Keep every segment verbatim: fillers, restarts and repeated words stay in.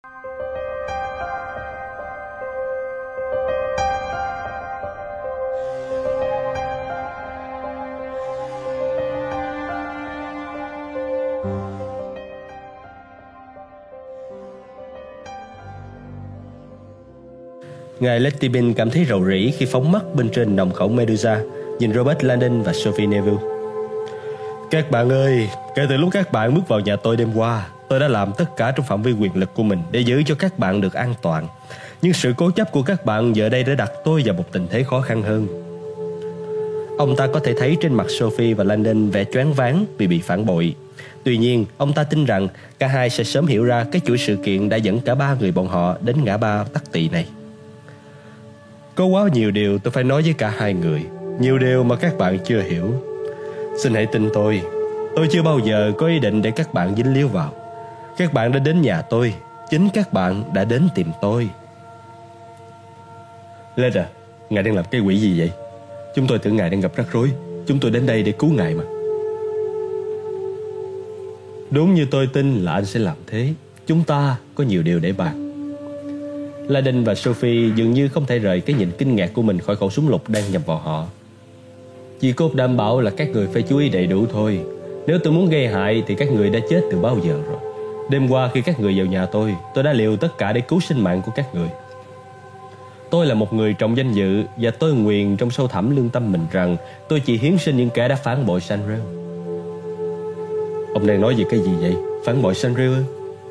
Ngài Letibin cảm thấy rầu rĩ khi phóng mắt bên trên nòng khẩu Medusa, nhìn Robert Landon và Sophie Neville. Các bạn ơi, kể từ lúc các bạn bước vào nhà tôi đêm qua, tôi đã làm tất cả trong phạm vi quyền lực của mình để giữ cho các bạn được an toàn. Nhưng sự cố chấp của các bạn giờ đây đã đặt tôi vào một tình thế khó khăn hơn. Ông ta có thể thấy trên mặt Sophie và Landon vẻ choáng váng vì bị phản bội. Tuy nhiên, ông ta tin rằng cả hai sẽ sớm hiểu ra cái chuỗi sự kiện đã dẫn cả ba người bọn họ đến ngã ba tắc tị này. Có quá nhiều điều tôi phải nói với cả hai người, nhiều điều mà các bạn chưa hiểu. Xin hãy tin tôi, tôi chưa bao giờ có ý định để các bạn dính líu vào. Các bạn đã đến nhà tôi, chính các bạn đã đến tìm tôi. Led à, ngài đang làm cái quỷ gì vậy? Chúng tôi tưởng ngài đang gặp rắc rối. Chúng tôi đến đây để cứu ngài mà. Đúng như tôi tin là anh sẽ làm thế. Chúng ta có nhiều điều để bàn. Landon và Sophie dường như không thể rời cái nhìn kinh ngạc của mình khỏi khẩu súng lục đang nhắm vào họ. Chị Cốt đảm bảo là các người phải chú ý đầy đủ thôi. Nếu tôi muốn gây hại thì các người đã chết từ bao giờ rồi. Đêm qua khi các người vào nhà tôi, tôi đã liều tất cả để cứu sinh mạng của các người. Tôi là một người trọng danh dự, và tôi nguyện trong sâu thẳm lương tâm mình rằng tôi chỉ hiến sinh những kẻ đã phản bội Sanrio. Ông đang nói về cái gì vậy? Phản bội Sanrio ư?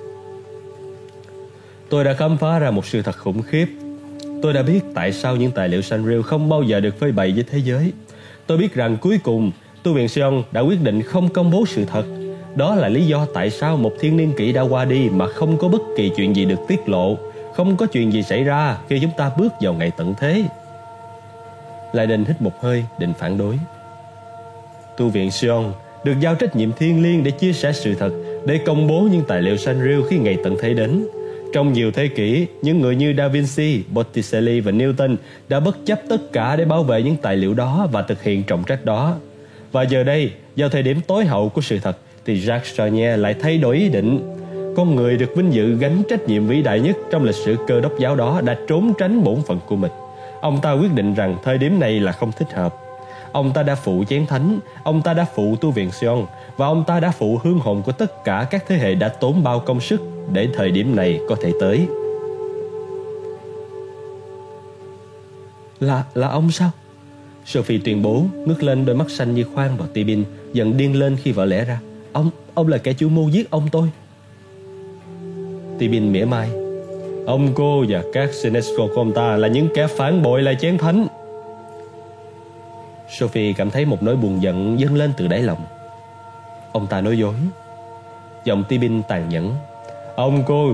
Tôi đã khám phá ra một sự thật khủng khiếp. Tôi đã biết tại sao những tài liệu Sanrio không bao giờ được phơi bày với thế giới. Tôi biết rằng cuối cùng Tu viện Sion đã quyết định không công bố sự thật. Đó là lý do tại sao một thiên niên kỷ đã qua đi mà không có bất kỳ chuyện gì được tiết lộ, không có chuyện gì xảy ra khi chúng ta bước vào ngày tận thế. Lại định hít một hơi định phản đối. Tu viện Sion được giao trách nhiệm thiêng liêng để chia sẻ sự thật, để công bố những tài liệu Sanrio khi ngày tận thế đến. Trong nhiều thế kỷ, những người như Da Vinci, Botticelli và Newton đã bất chấp tất cả để bảo vệ những tài liệu đó và thực hiện trọng trách đó. Và giờ đây, vào thời điểm tối hậu của sự thật, thì Jacques Chenier lại thay đổi ý định. Con người được vinh dự gánh trách nhiệm vĩ đại nhất trong lịch sử Cơ đốc giáo đó đã trốn tránh bổn phận của mình. Ông ta quyết định rằng thời điểm này là không thích hợp. Ông ta đã phụ chén thánh, ông ta đã phụ Tu viện Sion, và ông ta đã phụ hương hồn của tất cả các thế hệ đã tốn bao công sức để thời điểm này có thể tới. Là, là ông sao? Sophie tuyên bố, ngước lên đôi mắt xanh như khoan vào Tibin, giận điên lên khi vỡ lẽ ra. Ông, ông là kẻ chủ mưu giết ông tôi. Tibin mỉa mai. Ông cô và các Senesco của ông ta là những kẻ phản bội lại chén thánh. Sophie cảm thấy một nỗi buồn giận dâng lên từ đáy lòng. Ông ta nói dối. Giọng Tibin tàn nhẫn. Ông cô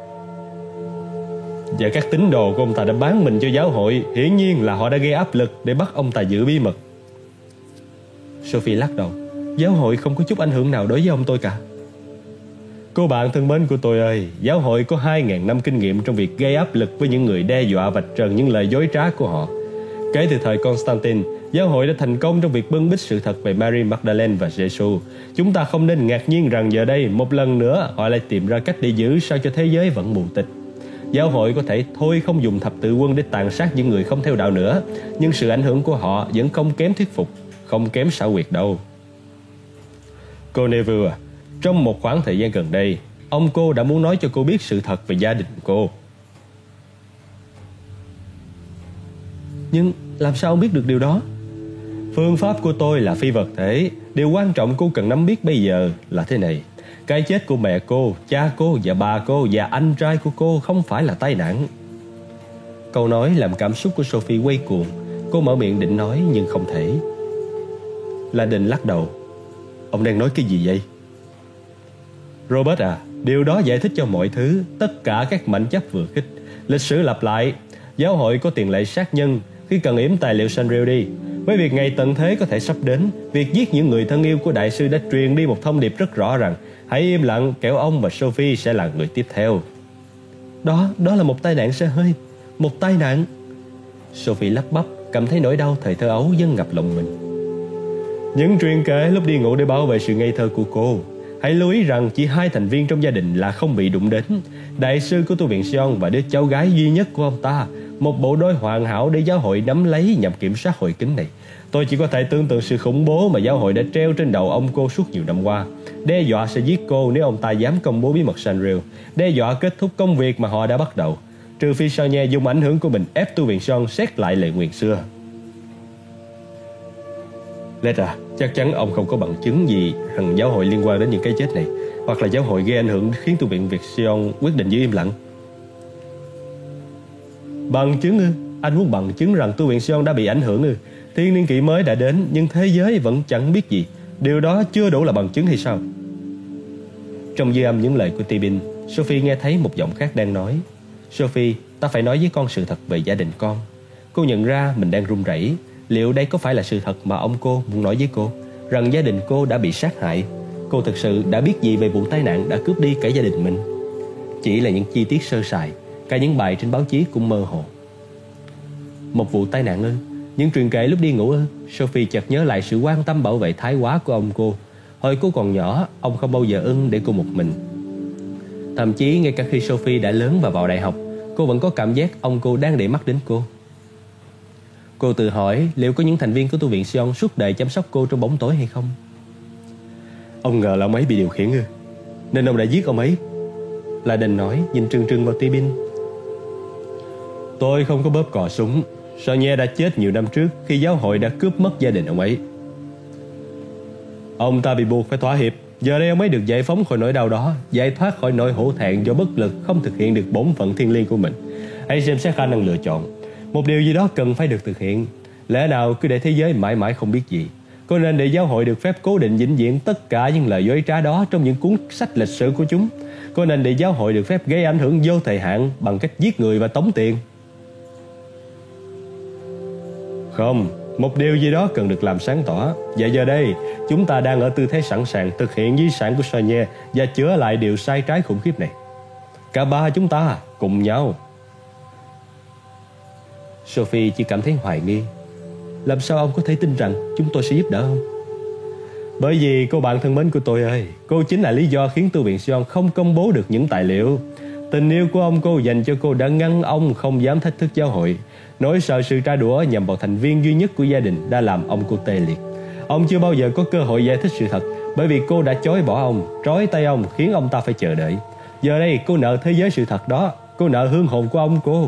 và các tín đồ của ông ta đã bán mình cho giáo hội. Hiển nhiên là họ đã gây áp lực để bắt ông ta giữ bí mật. Sophie lắc đầu. Giáo hội không có chút ảnh hưởng nào đối với ông tôi cả. Cô bạn thân mến của tôi ơi, giáo hội có hai ngàn năm kinh nghiệm trong việc gây áp lực với những người đe dọa vạch trần những lời dối trá của họ. Kể từ thời Constantine, giáo hội đã thành công trong việc bưng bít sự thật về Mary Magdalene và Jesus. Chúng ta không nên ngạc nhiên rằng giờ đây một lần nữa họ lại tìm ra cách để giữ sao cho thế giới vẫn mù tịch. Giáo hội có thể thôi không dùng thập tự quân để tàn sát những người không theo đạo nữa, nhưng sự ảnh hưởng của họ vẫn không kém thuyết phục, không kém xảo quyệt đâu. Cô Neville à, trong một khoảng thời gian gần đây, ông cô đã muốn nói cho cô biết sự thật về gia đình cô. Nhưng làm sao ông biết được điều đó? Phương pháp của tôi là phi vật thể. Điều quan trọng cô cần nắm biết bây giờ là thế này. Cái chết của mẹ cô, cha cô và bà cô và anh trai của cô không phải là tai nạn. Câu nói làm cảm xúc của Sophie quay cuồng. Cô mở miệng định nói nhưng không thể. Landon lắc đầu. Ông đang nói cái gì vậy? Robert à, điều đó giải thích cho mọi thứ. Tất cả các mảnh chấp vừa khích. Lịch sử lặp lại. Giáo hội có tiền lệ sát nhân khi cần yểm tài liệu Sanrio đi. Với việc ngày tận thế có thể sắp đến, việc giết những người thân yêu của đại sư đã truyền đi một thông điệp rất rõ rằng hãy im lặng, kẻo ông và Sophie sẽ là người tiếp theo. Đó, đó là một tai nạn xe hơi. Một tai nạn. Sophie lắp bắp, cảm thấy nỗi đau thời thơ ấu dâng ngập lòng mình. Những truyền kể lúc đi ngủ để bảo vệ sự ngây thơ của cô. Hãy lưu ý rằng chỉ hai thành viên trong gia đình là không bị đụng đến: đại sư của tu viện Sion và đứa cháu gái duy nhất của ông ta. Một bộ đôi hoàn hảo để giáo hội nắm lấy nhằm kiểm soát hội kính này. Tôi chỉ có thể tưởng tượng sự khủng bố mà giáo hội đã treo trên đầu ông cô suốt nhiều năm qua. Đe dọa sẽ giết cô nếu ông ta dám công bố bí mật Sanrio. Đe dọa kết thúc công việc mà họ đã bắt đầu, trừ phi Sonia dùng ảnh hưởng của mình ép tu viện Sion xét lại lời nguyền xưa. Leta, chắc chắn ông không có bằng chứng gì rằng giáo hội liên quan đến những cái chết này, hoặc là giáo hội gây ảnh hưởng khiến tu viện Việt Sion quyết định giữ im lặng. Bằng chứng ư? Anh muốn bằng chứng rằng tu viện Sion đã bị ảnh hưởng ư? Thiên niên kỷ mới đã đến nhưng thế giới vẫn chẳng biết gì. Điều đó chưa đủ là bằng chứng hay sao? Trong dư âm những lời của Tibin, Sophie nghe thấy một giọng khác đang nói: Sophie, ta phải nói với con sự thật về gia đình con. Cô nhận ra mình đang run rẩy. Liệu đây có phải là sự thật mà ông cô muốn nói với cô, rằng gia đình cô đã bị sát hại? Cô thực sự đã biết gì về vụ tai nạn đã cướp đi cả gia đình mình? Chỉ là những chi tiết sơ sài, cả những bài trên báo chí cũng mơ hồ. Một vụ tai nạn ư? Những truyền kể lúc đi ngủ ư? Sophie chợt nhớ lại sự quan tâm bảo vệ thái quá của ông cô. Hồi cô còn nhỏ, ông không bao giờ ưng để cô một mình. Thậm chí ngay cả khi Sophie đã lớn và vào đại học, cô vẫn có cảm giác ông cô đang để mắt đến cô. Cô tự hỏi liệu có những thành viên của tu viện Sion suốt đời chăm sóc cô trong bóng tối hay không? Ông ngờ là ông ấy bị điều khiển ư? Nên ông đã giết ông ấy. Laden nói, nhìn trừng trừng vào Tibin. Tôi không có bóp cò súng. Sonia đã chết nhiều năm trước khi giáo hội đã cướp mất gia đình ông ấy. Ông ta bị buộc phải thỏa hiệp. Giờ đây ông ấy được giải phóng khỏi nỗi đau đó, giải thoát khỏi nỗi hổ thẹn do bất lực không thực hiện được bổn phận thiêng liêng của mình. Hãy xem xét khả năng lựa chọn. Một điều gì đó cần phải được thực hiện. Lẽ nào cứ để thế giới mãi mãi không biết gì? Có nên để giáo hội được phép cố định vĩnh viễn tất cả những lời dối trá đó trong những cuốn sách lịch sử của chúng? Có nên để giáo hội được phép gây ảnh hưởng vô thời hạn bằng cách giết người và tống tiền? Không, một điều gì đó cần được làm sáng tỏ. Và giờ đây, chúng ta đang ở tư thế sẵn sàng thực hiện di sản của Sonia và chữa lại điều sai trái khủng khiếp này. Cả ba chúng ta cùng nhau. Sophie chỉ cảm thấy hoài nghi. Làm sao ông có thể tin rằng chúng tôi sẽ giúp đỡ ông? Bởi vì cô bạn thân mến của tôi ơi, cô chính là lý do khiến tu viện Sion không công bố được những tài liệu. Tình yêu của ông cô dành cho cô đã ngăn ông không dám thách thức giáo hội. Nỗi sợ sự tra đũa nhằm vào thành viên duy nhất của gia đình đã làm ông cô tê liệt. Ông chưa bao giờ có cơ hội giải thích sự thật, bởi vì cô đã chối bỏ ông, trói tay ông, khiến ông ta phải chờ đợi. Giờ đây cô nợ thế giới sự thật đó. Cô nợ hương hồn của ông cô.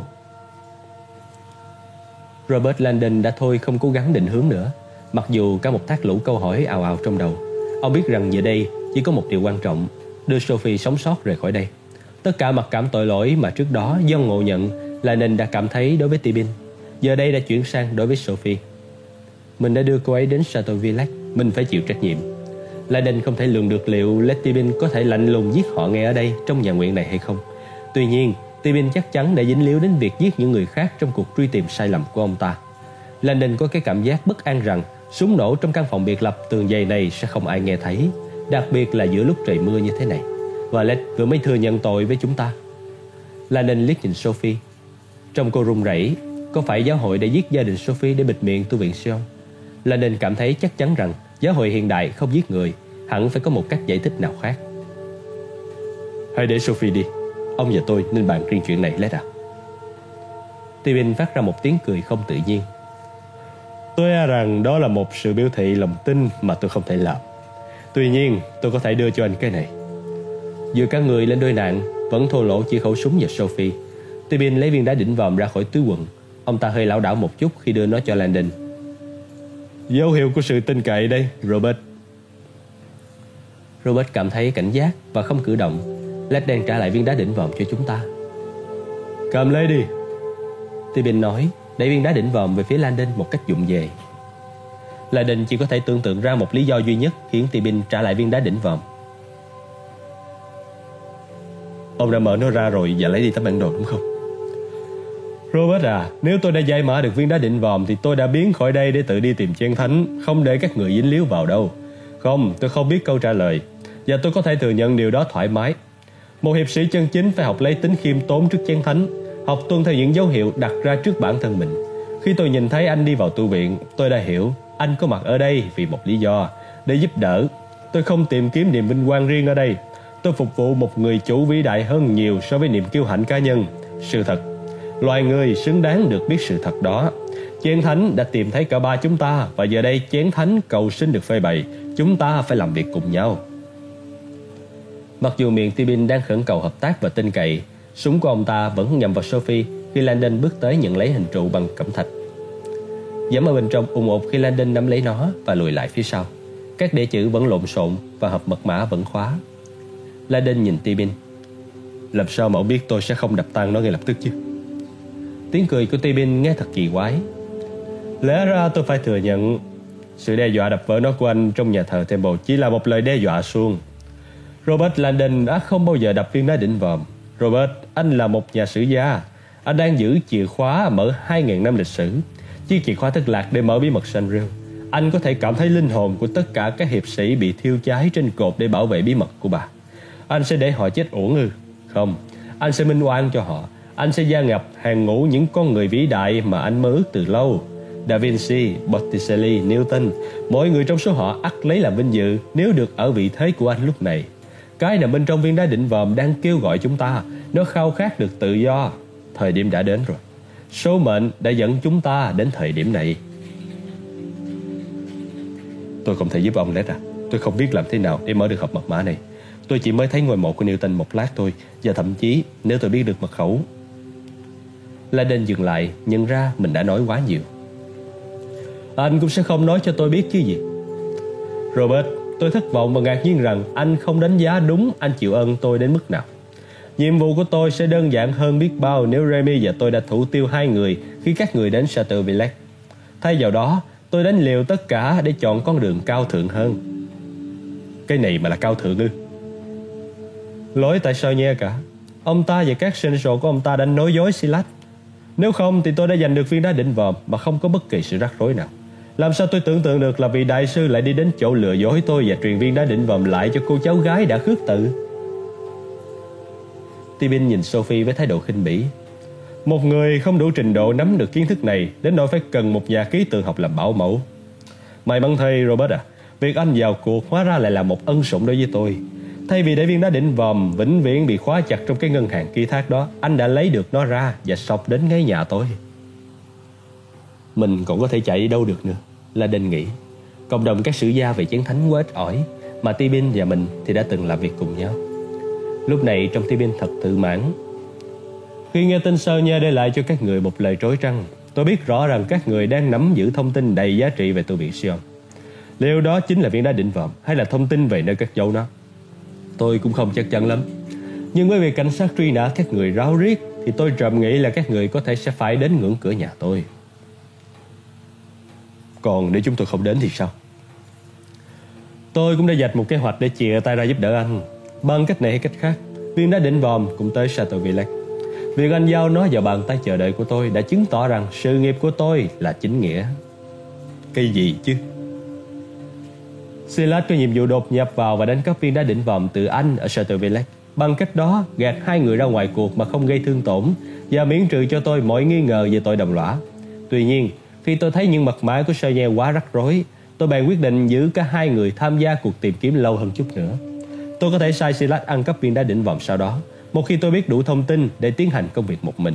Robert Landon đã thôi không cố gắng định hướng nữa. Mặc dù cả một thác lũ câu hỏi ào ào trong đầu, ông biết rằng giờ đây chỉ có một điều quan trọng: đưa Sophie sống sót rời khỏi đây. Tất cả mặc cảm tội lỗi mà trước đó do ngộ nhận Landon đã cảm thấy đối với Tibin, giờ đây đã chuyển sang đối với Sophie. Mình đã đưa cô ấy đến Chateau Village, mình phải chịu trách nhiệm. Landon không thể lường được liệu Lady Tibin có thể lạnh lùng giết họ ngay ở đây trong nhà nguyện này hay không. Tuy nhiên, Tibin chắc chắn đã dính líu đến việc giết những người khác trong cuộc truy tìm sai lầm của ông ta. Landon có cái cảm giác bất an rằng súng nổ trong căn phòng biệt lập tường dày này sẽ không ai nghe thấy, đặc biệt là giữa lúc trời mưa như thế này. Và Led vừa mới thừa nhận tội với chúng ta. Landon liếc nhìn Sophie. Trong cô run rẩy. Có phải giáo hội đã giết gia đình Sophie để bịt miệng tu viện Sion? Landon cảm thấy chắc chắn rằng giáo hội hiện đại không giết người, hẳn phải có một cách giải thích nào khác. Hãy để Sophie đi. Ông và tôi nên bàn riêng chuyện này, Led à. Tibin phát ra một tiếng cười không tự nhiên. Tôi e rằng đó là một sự biểu thị lòng tin mà tôi không thể làm. Tuy nhiên, tôi có thể đưa cho anh cái này. Giữa các người lên đôi nạn, vẫn thô lỗ chỉ khẩu súng và Sophie. Tibin lấy viên đá đỉnh vòm ra khỏi túi quần. Ông ta hơi lảo đảo một chút khi đưa nó cho Landon. Dấu hiệu của sự tin cậy đây, Robert. Robert cảm thấy cảnh giác và không cử động. Landon trả lại viên đá đỉnh vòm cho chúng ta. Cầm lấy đi, Tibin nói, đẩy viên đá đỉnh vòm về phía Landon một cách vụng về. Landon chỉ có thể tưởng tượng ra một lý do duy nhất khiến Tibin trả lại viên đá đỉnh vòm. Ông đã mở nó ra rồi và lấy đi tấm bản đồ đúng không? Robert à, nếu tôi đã giải mã được viên đá đỉnh vòm thì tôi đã biến khỏi đây để tự đi tìm Chén Thánh, không để các người dính líu vào đâu. Không, tôi không biết câu trả lời, và tôi có thể thừa nhận điều đó thoải mái. Một hiệp sĩ chân chính phải học lấy tính khiêm tốn trước Chén Thánh, học tuân theo những dấu hiệu đặt ra trước bản thân mình. Khi tôi nhìn thấy anh đi vào tu viện, tôi đã hiểu anh có mặt ở đây vì một lý do, để giúp đỡ. Tôi không tìm kiếm niềm vinh quang riêng ở đây. Tôi phục vụ một người chủ vĩ đại hơn nhiều so với niềm kiêu hãnh cá nhân. Sự thật. Loài người xứng đáng được biết sự thật đó. Chén thánh đã tìm thấy cả ba chúng ta, và giờ đây chén thánh cầu xin được phơi bày. Chúng ta phải làm việc cùng nhau. Mặc dù miệng Tibin đang khẩn cầu hợp tác và tin cậy, súng của ông ta vẫn nhắm vào Sophie khi Landon bước tới nhận lấy hình trụ bằng cẩm thạch. Giẫm ở bên trong ùng ục khi Landon nắm lấy nó và lùi lại phía sau. Các đĩa chữ vẫn lộn xộn và hộp mật mã vẫn khóa. Landon nhìn Tibin. Làm sao mà ông biết tôi sẽ không đập tan nó ngay lập tức chứ? Tiếng cười của Tibin nghe thật kỳ quái. Lẽ ra tôi phải thừa nhận, sự đe dọa đập vỡ nó của anh trong nhà thờ Temple chỉ là một lời đe dọa suông. Robert Landon đã không bao giờ đập viên đá đỉnh vòm. Robert, anh là một nhà sử gia. Anh đang giữ chìa khóa mở hai nghìn năm lịch sử, chiếc chìa khóa thất lạc để mở bí mật Sanriel. Anh có thể cảm thấy linh hồn của tất cả các hiệp sĩ bị thiêu cháy trên cột để bảo vệ bí mật của bà. Anh sẽ để họ chết uổng ư? Không, anh sẽ minh oan cho họ. Anh sẽ gia nhập hàng ngũ những con người vĩ đại mà anh mơ ước từ lâu. Da Vinci, Botticelli, Newton, mỗi người trong số họ ắt lấy làm vinh dự nếu được ở vị thế của anh lúc này. Cái nằm bên trong viên đá đỉnh vòm đang kêu gọi chúng ta. Nó khao khát được tự do. Thời điểm đã đến rồi. Số mệnh đã dẫn chúng ta đến thời điểm này. Tôi không thể giúp ông, Lết à. Tôi không biết làm thế nào để mở được hộp mật mã này. Tôi chỉ mới thấy ngôi mộ của Newton một lát thôi. Và thậm chí nếu tôi biết được mật khẩu. Landon dừng lại, nhận ra mình đã nói quá nhiều. Anh cũng sẽ không nói cho tôi biết chứ gì. Robert, tôi thất vọng và ngạc nhiên rằng anh không đánh giá đúng anh chịu ơn tôi đến mức nào. Nhiệm vụ của tôi sẽ đơn giản hơn biết bao nếu Remy và tôi đã thủ tiêu hai người khi các người đến Chateau Villette. Thay vào đó, tôi đánh liều tất cả để chọn con đường cao thượng hơn. Cái này mà là cao thượng ư? Lỗi tại sao nha cả. Ông ta và các seneschal của ông ta đã nói dối Silas. Nếu không thì tôi đã giành được viên đá đỉnh vòm mà không có bất kỳ sự rắc rối nào. Làm sao tôi tưởng tượng được là vị đại sư lại đi đến chỗ lừa dối tôi và truyền viên đá đỉnh vòm lại cho cô cháu gái đã khước từ? Tibin nhìn Sophie với thái độ khinh bỉ. Một người không đủ trình độ nắm được kiến thức này đến nỗi phải cần một nhà ký tượng học làm bảo mẫu. May mắn thay Robert à, việc anh vào cuộc hóa ra lại là một ân sủng đối với tôi. Thay vì để viên đá đỉnh vòm vĩnh viễn bị khóa chặt trong cái ngân hàng ký thác đó, anh đã lấy được nó ra và xộc đến ngay nhà tôi. Mình còn có thể chạy đi đâu được nữa, Landon nghĩ. Cộng đồng các sử gia về chiến thánh quá ít ỏi, mà Tibin và mình thì đã từng làm việc cùng nhau. Lúc này trong Tibin thật tự mãn. Khi nghe tin Sơ Nha để lại cho các người một lời trối trăng, tôi biết rõ rằng các người đang nắm giữ thông tin đầy giá trị về tu viện Sion. Liệu đó chính là viên đá đỉnh vòm hay là thông tin về nơi cất giấu nó? Tôi cũng không chắc chắn lắm. Nhưng với việc cảnh sát truy nã các người ráo riết thì tôi trầm nghĩ là các người có thể sẽ phải đến ngưỡng cửa nhà tôi. Còn nếu chúng tôi không đến thì sao? Tôi cũng đã dạch một kế hoạch để chìa tay ra giúp đỡ anh. Bằng cách này hay cách khác, viên đá đỉnh vòm cũng tới Chateau Villette. Việc anh giao nó vào bàn tay chờ đợi của tôi đã chứng tỏ rằng sự nghiệp của tôi là chính nghĩa. Cái gì chứ? Silas có nhiệm vụ đột nhập vào và đánh cắp viên đá đỉnh vòm từ anh ở Chateau Villette. Bằng cách đó, gạt hai người ra ngoài cuộc mà không gây thương tổn và miễn trừ cho tôi mọi nghi ngờ về tội đồng lõa. Tuy nhiên, khi tôi thấy những mật mã của Sonia quá rắc rối, tôi bèn quyết định giữ cả hai người tham gia cuộc tìm kiếm lâu hơn chút nữa. Tôi có thể sai Silas ăn cắp viên đá đỉnh vòm sau đó, một khi tôi biết đủ thông tin để tiến hành công việc một mình.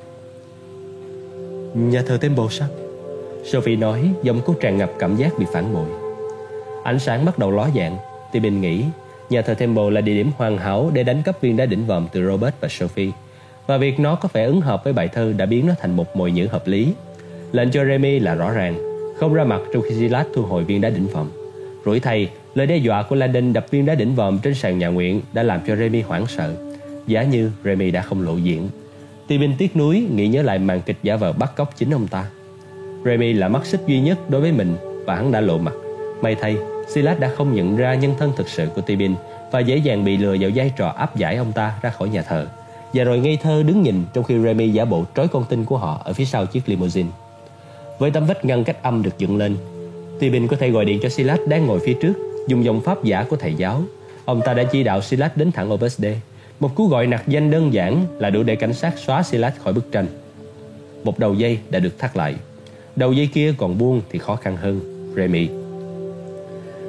Nhà thờ Temple sao? Sophie nói, giọng cô tràn ngập cảm giác bị phản bội. Ánh sáng bắt đầu ló dạng. Tibin nghĩ nhà thờ Temple là địa điểm hoàn hảo để đánh cắp viên đá đỉnh vòm từ Robert và Sophie, và việc nó có vẻ ứng hợp với bài thơ đã biến nó thành một mồi nhử hợp lý. Lệnh cho Remy là rõ ràng, không ra mặt trong khi Silas thu hồi viên đá đỉnh vòm. Rủi thay, lời đe dọa của Landon đập viên đá đỉnh vòm trên sàn nhà nguyện đã làm cho Remy hoảng sợ. Giả như Remy đã không lộ diện. Tibin tiếc nuối nghĩ nhớ lại màn kịch giả vờ bắt cóc chính ông ta. Remy là mắt xích duy nhất đối với mình và hắn đã lộ mặt. May thay, Silas đã không nhận ra nhân thân thực sự của Tibin và dễ dàng bị lừa vào vai trò áp giải ông ta ra khỏi nhà thờ, và rồi ngây thơ đứng nhìn trong khi Remy giả bộ trói con tin của họ ở phía sau chiếc limousine. Với tấm vách ngăn cách âm được dựng lên, Tibin có thể gọi điện cho Silas đang ngồi phía trước, dùng giọng pháp giả của thầy giáo. Ông ta đã chỉ đạo Silas đến thẳng Opus Dei. Một cú gọi nặc danh đơn giản là đủ để cảnh sát xóa Silas khỏi bức tranh. Một đầu dây đã được thắt lại. Đầu dây kia còn buông thì khó khăn hơn. Remy.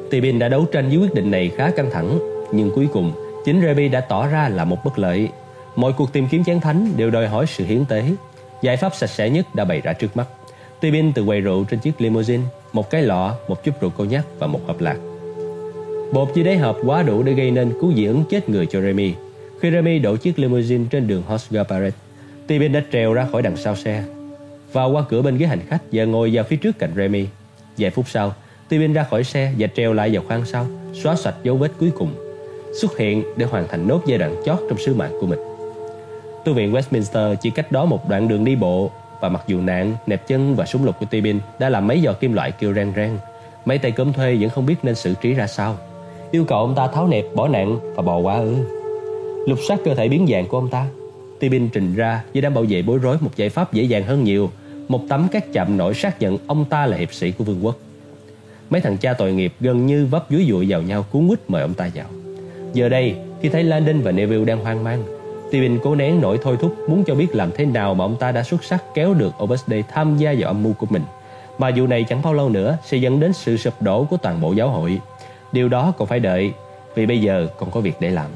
Tibin đã đấu tranh với quyết định này khá căng thẳng, nhưng cuối cùng chính Remy đã tỏ ra là một bất lợi. Mọi cuộc tìm kiếm chén thánh đều đòi hỏi sự hiến tế. Giải pháp sạch sẽ nhất đã bày ra trước mắt. Tibin tự quầy rượu trên chiếc limousine, một cái lọ, một chút rượu cognac và một hộp lạc. Bột dưới đáy hộp quá đủ để gây nên cú dị ứng chết người cho Remy. Khi Remy đổ chiếc limousine trên đường Horseshoe, Tibin đã trèo ra khỏi đằng sau xe, vào qua cửa bên ghế hành khách và ngồi vào phía trước cạnh Remy. Vài phút sau, Tibin ra khỏi xe và trèo lại vào khoang sau, xóa sạch dấu vết cuối cùng, xuất hiện để hoàn thành nốt giai đoạn chót trong sứ mạng của mình. Tu viện Westminster chỉ cách đó một đoạn đường đi bộ, và mặc dù nạn, nẹp chân và súng lục của Tibin đã làm mấy giò kim loại kêu reng reng, mấy tay cơm thuê vẫn không biết nên xử trí ra sao. Yêu cầu ông ta tháo nẹp, bỏ nạn và bò quá ư? Lục soát cơ thể biến dạng của ông ta, Tibin trình ra với đám bảo vệ bối rối một giải pháp dễ dàng hơn nhiều, một tấm các chạm nổi xác nhận ông ta là hiệp sĩ của vương quốc. Mấy thằng cha tội nghiệp gần như vấp dúi dụi vào nhau cuốn quýt mời ông ta vào. Giờ đây, khi thấy Landon và Neville đang hoang mang, Tibin cố nén nỗi thôi thúc muốn cho biết làm thế nào mà ông ta đã xuất sắc kéo được Oversday tham gia vào âm mưu của mình, mà vụ này chẳng bao lâu nữa sẽ dẫn đến sự sụp đổ của toàn bộ giáo hội. Điều đó còn phải đợi, vì bây giờ còn có việc để làm.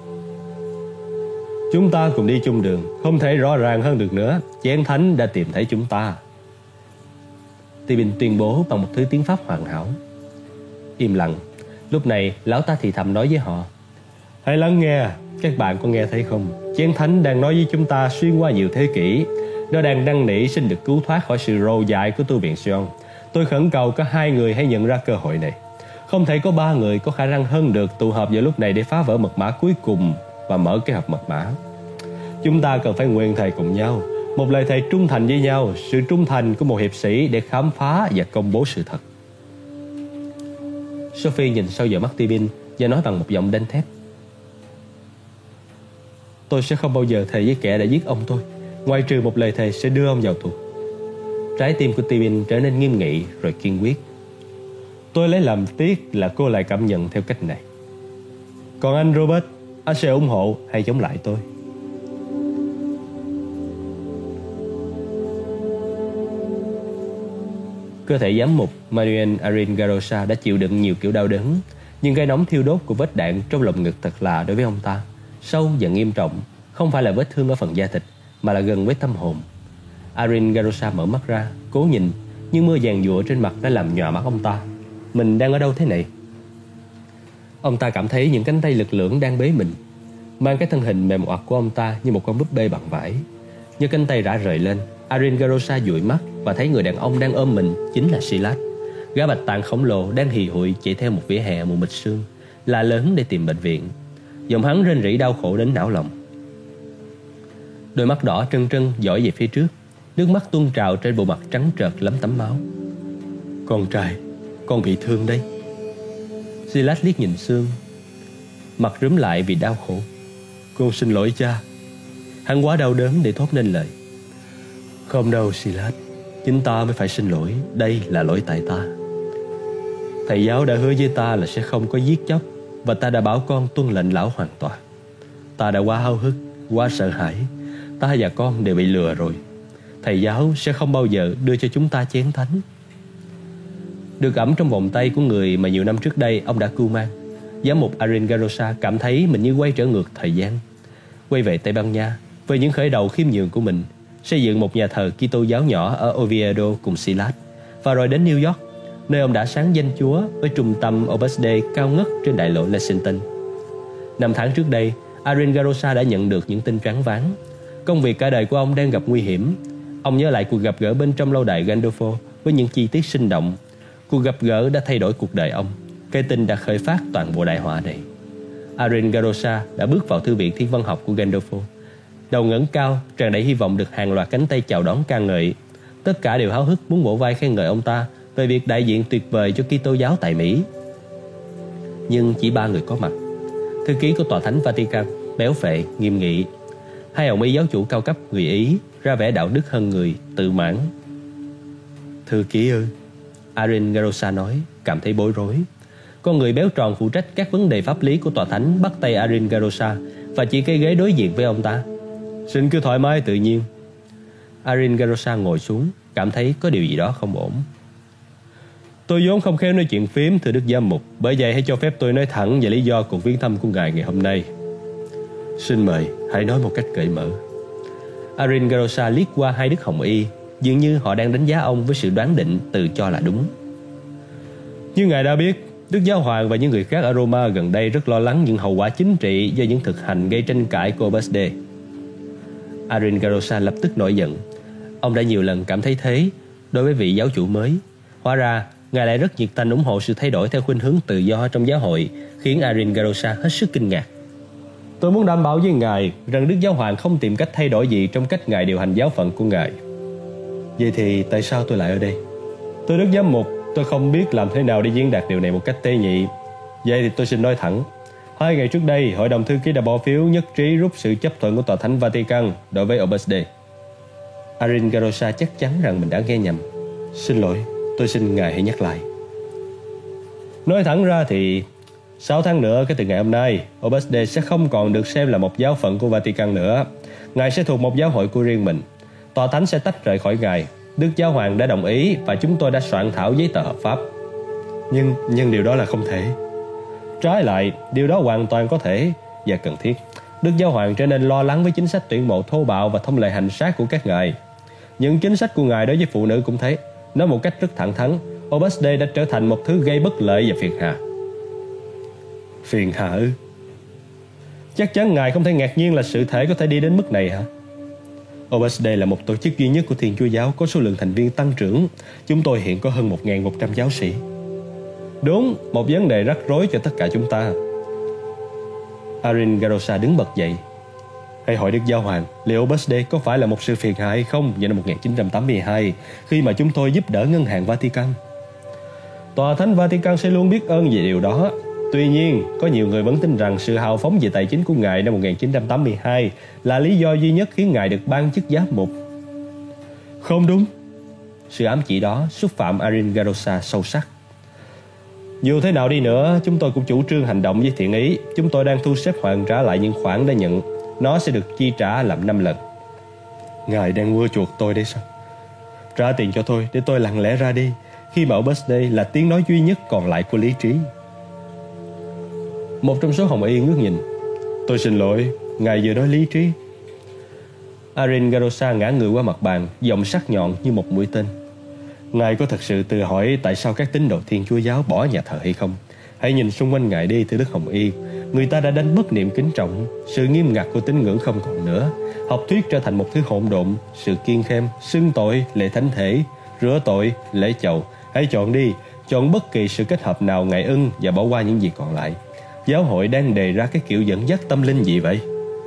Chúng ta cùng đi chung đường, không thể rõ ràng hơn được nữa. Chén thánh đã tìm thấy chúng ta, Tibin tuyên bố bằng một thứ tiếng Pháp hoàn hảo. Im lặng. Lúc này lão ta thì thầm nói với họ: hãy lắng nghe, các bạn có nghe thấy không? Chén thánh đang nói với chúng ta xuyên qua nhiều thế kỷ. Nó đang năn nỉ xin được cứu thoát khỏi sự rồ dại của tu viện Sion. Tôi khẩn cầu cả hai người hãy nhận ra cơ hội này. Không thể có ba người có khả năng hơn được tụ hợp vào lúc này để phá vỡ mật mã cuối cùng và mở cái hộp mật mã. Chúng ta cần phải nguyện thề cùng nhau, một lời thề trung thành với nhau, sự trung thành của một hiệp sĩ để khám phá và công bố sự thật. Sophie nhìn sâu vào mắt Tibin và nói bằng một giọng đanh thép: tôi sẽ không bao giờ thề với kẻ đã giết ông tôi, ngoại trừ một lời thề sẽ đưa ông vào tù. Trái tim của Tibin trở nên nghiêm nghị rồi kiên quyết. Tôi lấy làm tiếc là cô lại cảm nhận theo cách này. Còn anh Robert, anh sẽ ủng hộ hay chống lại tôi? Cơ thể giám mục Manuel Aringarosa đã chịu đựng nhiều kiểu đau đớn, nhưng cái nóng thiêu đốt của vết đạn trong lồng ngực thật là đối với ông ta sâu và nghiêm trọng, không phải là vết thương ở phần da thịt mà là gần với tâm hồn. Aringarosa mở mắt ra, cố nhìn, nhưng mưa giàn giụa trên mặt đã làm nhòa mắt ông ta. Mình đang ở đâu thế này? Ông ta cảm thấy những cánh tay lực lưỡng đang bế mình, mang cái thân hình mềm oặt của ông ta như một con búp bê bằng vải. Như cánh tay rã rời lên, Aringarosa dụi mắt và thấy người đàn ông đang ôm mình chính là Silas, gã bạch tạng khổng lồ đang hì hụi chạy theo một vỉa hè mù mịt sương, la lớn để tìm bệnh viện. Giọng hắn rên rỉ đau khổ đến não lòng. Đôi mắt đỏ trân trân dõi về phía trước, nước mắt tuôn trào trên bộ mặt trắng trợt lấm tấm máu. Con trai, con bị thương đấy. Silas liếc nhìn Sương, mặt rúm lại vì đau khổ. Con xin lỗi cha. Hắn quá đau đớn để thốt nên lời. Không đâu Silas, chính ta mới phải xin lỗi. Đây là lỗi tại ta. Thầy giáo đã hứa với ta là sẽ không có giết chóc, và ta đã bảo con tuân lệnh lão hoàn toàn. Ta đã quá háo hức, quá sợ hãi. Ta và con đều bị lừa rồi. Thầy giáo sẽ không bao giờ đưa cho chúng ta chén thánh. Được ẩm trong vòng tay của người mà nhiều năm trước đây ông đã cưu mang, giám mục Aringarosa cảm thấy mình như quay trở ngược thời gian, quay về Tây Ban Nha với những khởi đầu khiêm nhường của mình, xây dựng một nhà thờ Kitô giáo nhỏ ở Oviedo cùng Silas, và rồi đến New York, nơi ông đã sáng danh Chúa với trung tâm Opus Dei cao ngất trên đại lộ Lexington. Năm tháng trước đây, Aringarosa đã nhận được những tin choáng váng. Công việc cả đời của ông đang gặp nguy hiểm. Ông nhớ lại cuộc gặp gỡ bên trong lâu đài Gandolfo với những chi tiết sinh động. Cuộc gặp gỡ đã thay đổi cuộc đời ông. Cái tin đã khởi phát toàn bộ đại họa này. Aringarosa đã bước vào thư viện thiên văn học của Gandolfo, đầu ngẩng cao, tràn đầy hy vọng được hàng loạt cánh tay chào đón ca ngợi. Tất cả đều háo hức muốn vỗ vai khen ngợi ông ta về việc đại diện tuyệt vời cho Kitô giáo tại Mỹ. Nhưng chỉ ba người có mặt. Thư ký của tòa thánh Vatican, béo phệ, nghiêm nghị. Hai ông ấy giáo chủ cao cấp người Ý, ra vẻ đạo đức hơn người, tự mãn. Thư ký ư? Aringarosa nói, cảm thấy bối rối. Con người béo tròn phụ trách các vấn đề pháp lý của tòa thánh bắt tay Aringarosa và chỉ cái ghế đối diện với ông ta. Xin cứ thoải mái tự nhiên. Aringarosa ngồi xuống, cảm thấy có điều gì đó không ổn. Tôi vốn không khéo nói chuyện phím, thưa Đức Giám Mục, bởi vậy hãy cho phép tôi nói thẳng về lý do cuộc viếng thăm của ngài ngày hôm nay. Xin mời, hãy nói một cách cởi mở. Aringarosa liếc qua hai Đức Hồng Y, dường như họ đang đánh giá ông với sự đoán định tự cho là đúng. Như ngài đã biết, Đức Giáo Hoàng và những người khác ở Roma gần đây rất lo lắng những hậu quả chính trị do những thực hành gây tranh cãi của Opus Dei. Aringarosa lập tức nổi giận. Ông đã nhiều lần cảm thấy thế đối với vị giáo chủ mới. Hóa ra, ngài lại rất nhiệt tình ủng hộ sự thay đổi theo khuynh hướng tự do trong giáo hội, khiến Aringarosa hết sức kinh ngạc. Tôi muốn đảm bảo với ngài rằng Đức Giáo Hoàng không tìm cách thay đổi gì trong cách ngài điều hành giáo phận của ngài. Vậy thì tại sao tôi lại ở đây? Tôi Đức Giám Mục, tôi không biết làm thế nào để diễn đạt điều này một cách tế nhị. Vậy thì tôi xin nói thẳng. Hai ngày trước đây, Hội đồng Thư ký đã bỏ phiếu nhất trí rút sự chấp thuận của Tòa Thánh Vatican đối với Opus Dei. Aringarosa chắc chắn rằng mình đã nghe nhầm. Xin lỗi, tôi xin ngài hãy nhắc lại. Nói thẳng ra thì sáu tháng nữa kể từ ngày hôm nay, Opus Dei sẽ không còn được xem là một giáo phận của Vatican nữa. Ngài sẽ thuộc một giáo hội của riêng mình. Tòa Thánh sẽ tách rời khỏi ngài. Đức Giáo Hoàng đã đồng ý và chúng tôi đã soạn thảo giấy tờ hợp pháp. Nhưng nhưng điều đó là không thể. Trái lại, điều đó hoàn toàn có thể và cần thiết. Đức Giáo Hoàng trở nên lo lắng với chính sách tuyển mộ thô bạo và thông lệ hành xác của các ngài. Những chính sách của ngài đối với phụ nữ cũng thế. Nói một cách rất thẳng thắn, Opus Dei đã trở thành một thứ gây bất lợi và phiền hà. Phiền hà ư? Chắc chắn ngài không thể ngạc nhiên là sự thể có thể đi đến mức này hả? Opus Dei là một tổ chức duy nhất của Thiên Chúa Giáo có số lượng thành viên tăng trưởng. Chúng tôi hiện có hơn một nghìn một trăm giáo sĩ. Đúng, một vấn đề rắc rối cho tất cả chúng ta. Aringarosa đứng bật dậy. Hãy hỏi Đức Giáo Hoàng, liệu Opus Dei có phải là một sự phiền hà hay không vào năm một nghìn chín trăm tám mươi hai khi mà chúng tôi giúp đỡ ngân hàng Vatican? Tòa Thánh Vatican sẽ luôn biết ơn về điều đó. Tuy nhiên, có nhiều người vẫn tin rằng sự hào phóng về tài chính của ngài năm một nghìn chín trăm tám mươi hai là lý do duy nhất khiến ngài được ban chức giám mục. Không đúng. Sự ám chỉ đó xúc phạm Aringarosa sâu sắc. Dù thế nào đi nữa, chúng tôi cũng chủ trương hành động với thiện ý. Chúng tôi đang thu xếp hoàn trả lại những khoản đã nhận. Nó sẽ được chi trả làm năm lần. Ngài đang mua chuộc tôi đấy sao? Trả tiền cho tôi để tôi lặng lẽ ra đi, khi mà Opus Dei là tiếng nói duy nhất còn lại của lý trí. Một trong số Hồng Y ngước nhìn. Tôi xin lỗi, ngài vừa nói lý trí. Aringarosa ngã người qua mặt bàn, giọng sắc nhọn như một mũi tên. Ngài có thật sự tự hỏi tại sao các tín đồ Thiên Chúa Giáo bỏ nhà thờ hay không? Hãy nhìn xung quanh ngài đi, thưa Đức Hồng Y. Người ta đã đánh mất niềm kính trọng. Sự nghiêm ngặt của tín ngưỡng không còn nữa. Học thuyết trở thành một thứ hỗn độn. Sự kiêng khem, xưng tội, lễ thánh thể, rửa tội, lễ chầu. Hãy chọn đi, chọn bất kỳ sự kết hợp nào ngài ưng và bỏ qua những gì còn lại. Giáo hội đang đề ra cái kiểu dẫn dắt tâm linh gì vậy?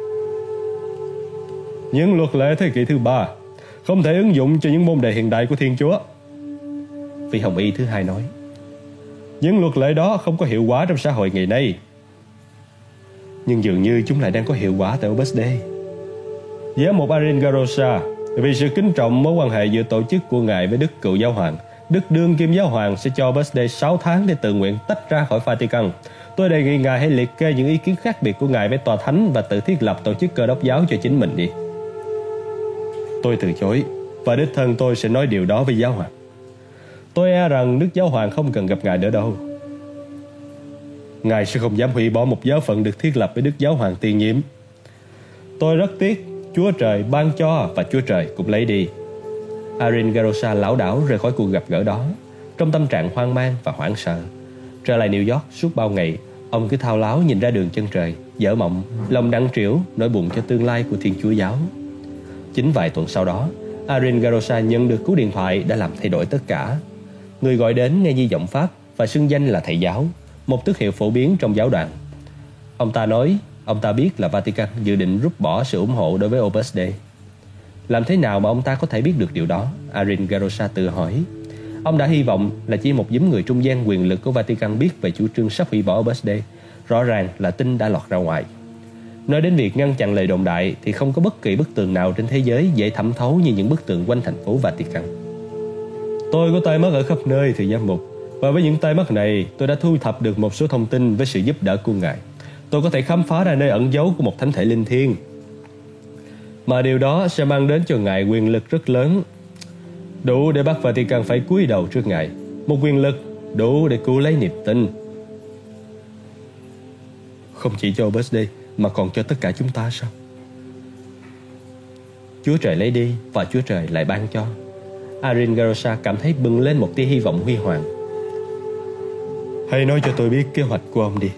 Những luật lệ thế kỷ thứ ba không thể ứng dụng cho những môn đề hiện đại của Thiên Chúa. Vị Hồng Y thứ hai nói. Những luật lệ đó không có hiệu quả trong xã hội ngày nay. Nhưng dường như chúng lại đang có hiệu quả tại Opus Dei. Giám mục Aringarosa, vì sự kính trọng mối quan hệ giữa tổ chức của ngài với Đức Cựu Giáo Hoàng, Đức Đương Kim Giáo Hoàng sẽ cho Opus Dei sáu tháng để tự nguyện tách ra khỏi Vatican. Tôi đề nghị ngài hãy liệt kê những ý kiến khác biệt của ngài với Tòa Thánh và tự thiết lập tổ chức Cơ Đốc giáo cho chính mình đi. Tôi từ chối, và đích thân tôi sẽ nói điều đó với Giáo Hoàng. Tôi e rằng Đức Giáo Hoàng không cần gặp ngài nữa đâu. Ngài sẽ không dám hủy bỏ một giáo phận được thiết lập với Đức Giáo Hoàng tiền nhiệm. Tôi rất tiếc, Chúa Trời ban cho và Chúa Trời cũng lấy đi. Aringarosa lảo đảo rời khỏi cuộc gặp gỡ đó, trong tâm trạng hoang mang và hoảng sợ. Trở lại New York suốt bao ngày, ông cứ thao láo nhìn ra đường chân trời, dở mộng, lòng đắng trĩu, nỗi buồn cho tương lai của Thiên Chúa Giáo. Chính vài tuần sau đó, Aringarosa nhận được cú điện thoại đã làm thay đổi tất cả. Người gọi đến nghe như giọng Pháp và xưng danh là thầy giáo, một tước hiệu phổ biến trong giáo đoàn. Ông ta nói ông ta biết là Vatican dự định rút bỏ sự ủng hộ đối với Opus Dei. Làm thế nào mà ông ta có thể biết được điều đó? Aringarosa tự hỏi. Ông đã hy vọng là chỉ một nhóm người trung gian quyền lực của Vatican biết về chủ trương sắp hủy bỏ Opus Dei. Rõ ràng là tin đã lọt ra ngoài. Nói đến việc ngăn chặn lời đồn đại thì không có bất kỳ bức tường nào trên thế giới dễ thẩm thấu như những bức tường quanh thành phố Vatican. Tôi có tai mắt ở khắp nơi, thưa giám mục, và với những tai mắt này tôi đã thu thập được một số thông tin với sự giúp đỡ của ngài. Tôi có thể khám phá ra nơi ẩn giấu của một thánh thể linh thiêng, mà điều đó sẽ mang đến cho ngài quyền lực rất lớn, đủ để bắt Vatican phải cúi đầu trước ngài. một quyền lực đủ để cứu lấy niềm tin. Không chỉ cho Birthday mà còn cho tất cả chúng ta sao? Chúa Trời lấy đi và Chúa Trời lại ban cho. Aringarosa cảm thấy bừng lên một tia hy vọng huy hoàng. Hãy nói cho tôi biết kế hoạch của ông đi.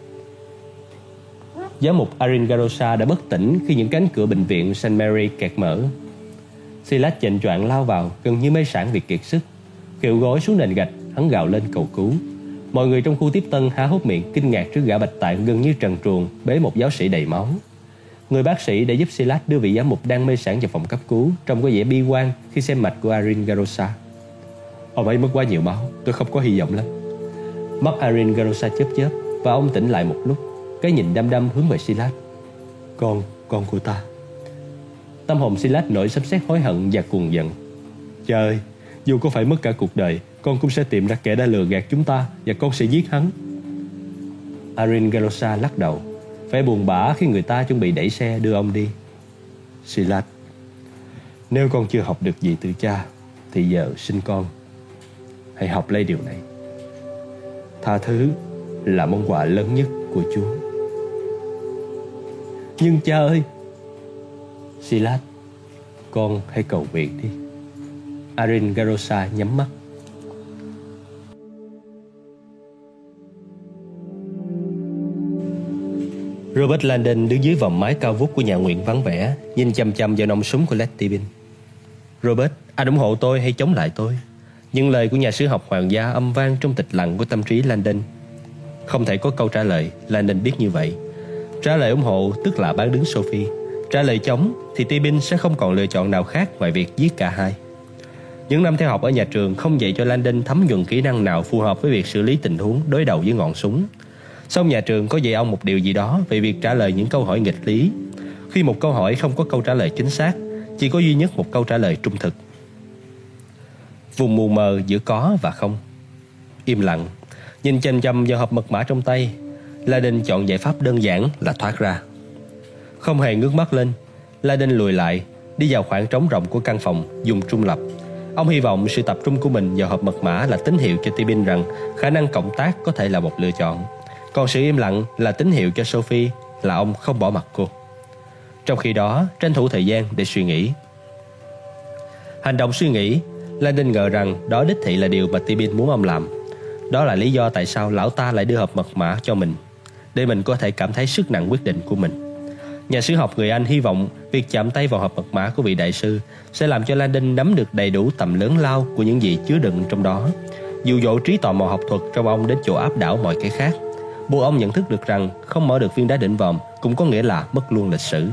Giám mục Aringarosa đã bất tỉnh khi những cánh cửa bệnh viện Saint Mary kẹt mở. Silas chệnh choạng lao vào, gần như mê sảng vì kiệt sức. Khuỵu gối xuống nền gạch, hắn gào lên cầu cứu. Mọi người trong khu tiếp tân há hốc miệng kinh ngạc trước gã bạch tạng gần như trần truồng bế một giáo sĩ đầy máu. Người bác sĩ đã giúp Silas đưa vị giám mục đang mê sảng vào phòng cấp cứu, trông có vẻ bi quan khi xem mạch của Aringarosa. Ông ấy mất quá nhiều máu, tôi không có hy vọng lắm. Mắt Aringarosa chớp chớp và ông tỉnh lại một lúc, cái nhìn đăm đăm hướng về Silas. Con, con của ta. Tâm hồn Silas nổi sấm sét hối hận và cuồng giận. Cha ơi, dù có phải mất cả cuộc đời, con cũng sẽ tìm ra kẻ đã lừa gạt chúng ta và con sẽ giết hắn. Aringarosa lắc đầu, vẻ buồn bã khi người ta chuẩn bị đẩy xe đưa ông đi. Silas, nếu con chưa học được gì từ cha thì giờ xin con hãy học lấy điều này. Tha thứ là món quà lớn nhất của Chúa. Nhưng cha ơi! Silas, con hãy cầu nguyện đi. Aringarosa nhắm mắt. Robert Landon đứng dưới vòng mái cao vút của nhà nguyện vắng vẻ, nhìn chăm chăm vào nòng súng của Led Tibin. Robert, anh ủng hộ tôi hay chống lại tôi? Những lời của nhà sử học hoàng gia âm vang trong tịch lặng của tâm trí Landon. Không thể có câu trả lời, Landon biết như vậy. Trả lời ủng hộ tức là bán đứng Sophie. Trả lời chống thì Tibin sẽ không còn lựa chọn nào khác ngoài việc giết cả hai. Những năm theo học ở nhà trường không dạy cho Landon thấm nhuần kỹ năng nào phù hợp với việc xử lý tình huống đối đầu với ngọn súng. Song nhà trường có dạy ông một điều gì đó về việc trả lời những câu hỏi nghịch lý. Khi một câu hỏi không có câu trả lời chính xác, chỉ có duy nhất một câu trả lời trung thực. Vùng mù mờ giữa có và không. Im lặng, nhìn chằm chằm vào hộp mật mã trong tay, Landon chọn giải pháp đơn giản là thoát ra. Không hề ngước mắt lên, Landon lùi lại, đi vào khoảng trống rộng của căn phòng, dùng trung lập. Ông hy vọng sự tập trung của mình vào hộp mật mã là tín hiệu cho Tibin rằng khả năng cộng tác có thể là một lựa chọn. Còn sự im lặng là tín hiệu cho Sophie là ông không bỏ mặc cô. Trong khi đó, tranh thủ thời gian để suy nghĩ. Hành động suy nghĩ, Landon ngờ rằng đó đích thị là điều mà Tibin muốn ông làm. Đó là lý do tại sao lão ta lại đưa hộp mật mã cho mình, để mình có thể cảm thấy sức nặng quyết định của mình. Nhà sử học người Anh hy vọng việc chạm tay vào hộp mật mã của vị đại sư sẽ làm cho Landon nắm được đầy đủ tầm lớn lao của những gì chứa đựng trong đó, dụ dỗ trí tò mò học thuật trong ông đến chỗ áp đảo mọi cái khác, buộc ông nhận thức được rằng không mở được viên đá đỉnh vòm cũng có nghĩa là mất luôn lịch sử.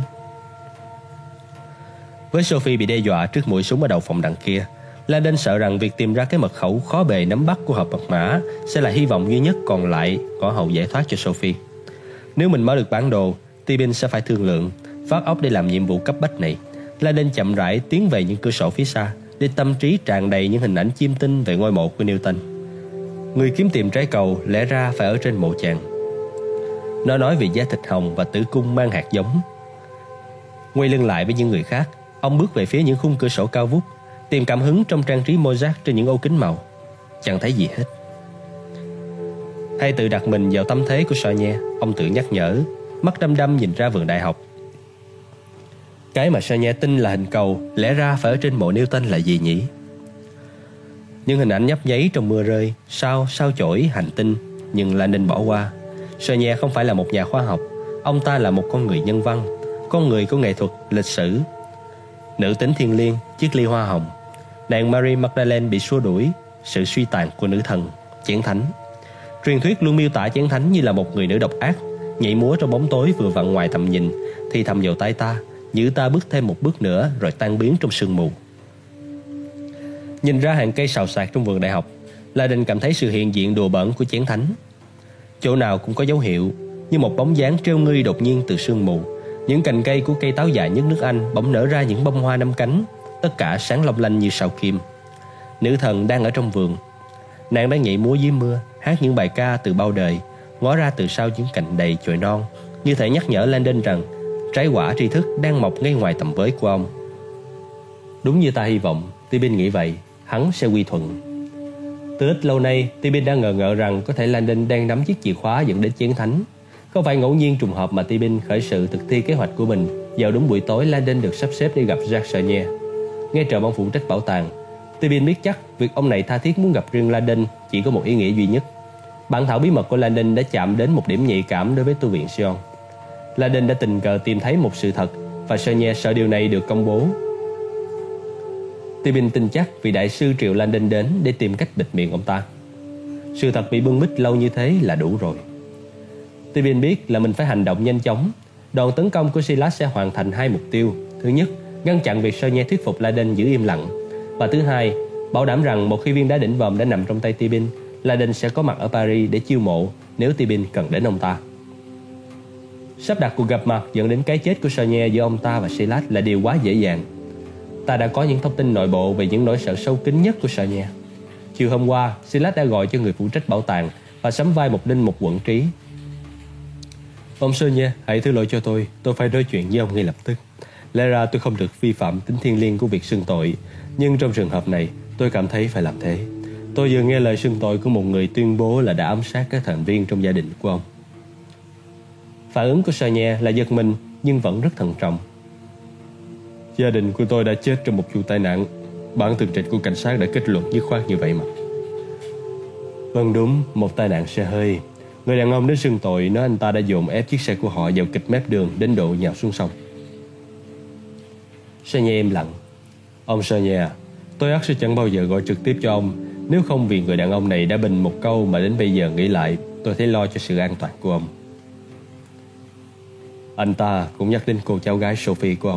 Với Sophie bị đe dọa trước mũi súng ở đầu phòng đằng kia, Landon sợ rằng việc tìm ra cái mật khẩu khó bề nắm bắt của hộp mật mã sẽ là hy vọng duy nhất còn lại ngõ hầu giải thoát cho Sophie. Nếu mình mở được bản đồ, Tibin sẽ phải thương lượng, phát óc để làm nhiệm vụ cấp bách này. Landon chậm rãi tiến về những cửa sổ phía xa, để tâm trí tràn đầy những hình ảnh chiêm tinh về ngôi mộ của Newton. Người kiếm tìm trái cầu lẽ ra phải ở trên mộ chàng. Nó nói về da thịt hồng và tử cung mang hạt giống. Quay lưng lại với những người khác, ông bước về phía những khung cửa sổ cao vút, tìm cảm hứng trong trang trí mosaic trên những ô kính màu. Chẳng thấy gì hết. Hay tự đặt mình vào tâm thế của Sonia, ông tự nhắc nhở, mắt đăm đăm nhìn ra vườn đại học. Cái mà Sonia tin là hình cầu lẽ ra phải ở trên mộ Newton là gì nhỉ? Những hình ảnh nhấp nháy trong mưa rơi, sao, sao chổi, hành tinh, nhưng là nên bỏ qua. Sonia không phải là một nhà khoa học, ông ta là một con người nhân văn, con người có nghệ thuật, lịch sử. Nữ tính thiêng liêng, chiếc ly hoa hồng, nàng Marie Magdalene bị xua đuổi, sự suy tàn của nữ thần, Chén Thánh. Truyền thuyết luôn miêu tả Chén Thánh như là một người nữ độc ác, nhảy múa trong bóng tối vừa vặn ngoài tầm nhìn, thì thầm vào tai ta, giữ ta bước thêm một bước nữa rồi tan biến trong sương mù. Nhìn ra hàng cây xào xạc trong vườn đại học, Landon cảm thấy sự hiện diện đùa bỡn của Chén Thánh. Chỗ nào cũng có dấu hiệu, như một bóng dáng treo ngươi đột nhiên từ sương mù. Những cành cây của cây táo già nhất nước Anh bỗng nở ra những bông hoa năm cánh, tất cả sáng long lanh như sao kim. Nữ thần đang ở trong vườn. Nàng đang nhảy múa dưới mưa, hát những bài ca từ bao đời, ngó ra từ sau những cành đầy chồi non, như thể nhắc nhở Landon rằng trái quả tri thức đang mọc ngay ngoài tầm với của ông. Đúng như ta hy vọng, Tibin nghĩ vậy, hắn sẽ quy thuận. Từ ít lâu nay, Tibin đã ngờ ngợ rằng có thể Landon đang nắm chiếc chìa khóa dẫn đến chiến thánh. Không phải ngẫu nhiên trùng hợp mà Tibin khởi sự thực thi kế hoạch của mình vào đúng buổi tối Landon được sắp xếp đi gặp Jacques Chenier. Nghe trộm ông phụ trách bảo tàng, Tibin biết chắc việc ông này tha thiết muốn gặp riêng Landon chỉ có một ý nghĩa duy nhất. Bản thảo bí mật của Landon đã chạm đến một điểm nhạy cảm đối với tu viện Sion. Landon đã tình cờ tìm thấy một sự thật và Chenier sợ điều này được công bố. Tibin tin chắc vì đại sư triệu Landon đến để tìm cách bịt miệng ông ta. Sự thật bị bưng bít lâu như thế là đủ rồi. Tibin biết là mình phải hành động nhanh chóng. Đòn tấn công của Silas sẽ hoàn thành hai mục tiêu. Thứ nhất, ngăn chặn việc Chenier thuyết phục Landon giữ im lặng. Và thứ hai, bảo đảm rằng một khi viên đá đỉnh vòm đã nằm trong tay Tibin, Landon sẽ có mặt ở Paris để chiêu mộ nếu Tibin cần đến ông ta. Sắp đặt cuộc gặp mặt dẫn đến cái chết của Chenier giữa ông ta và Silas là điều quá dễ dàng. Ta đã có những thông tin nội bộ về những nỗi sợ sâu kín nhất của Chenier. Chiều hôm qua, Silas đã gọi cho người phụ trách bảo tàng và sắm vai một đinh mục quận trí. Ông Chenier, hãy thứ lỗi cho tôi, tôi phải nói chuyện với ông ngay lập tức. Lẽ ra tôi không được vi phạm tính thiêng liêng của việc xưng tội, nhưng trong trường hợp này, tôi cảm thấy phải làm thế. Tôi vừa nghe lời xưng tội của một người tuyên bố là đã ám sát các thành viên trong gia đình của ông. Phản ứng của Chenier là giật mình nhưng vẫn rất thận trọng. Gia đình của tôi đã chết trong một vụ tai nạn. Bản tường trình của cảnh sát đã kết luận dứt khoát như vậy mà. Vâng đúng, một tai nạn xe hơi. Người đàn ông đến xưng tội nói anh ta đã dồn ép chiếc xe của họ vào kịch mép đường đến độ nhào xuống sông. Chenier im lặng. Ông Chenier, tôi ắt sẽ chẳng bao giờ gọi trực tiếp cho ông. Nếu không vì người đàn ông này đã bình một câu mà đến bây giờ nghĩ lại, tôi thấy lo cho sự an toàn của ông. Anh ta cũng nhắc đến cô cháu gái Sophie của ông.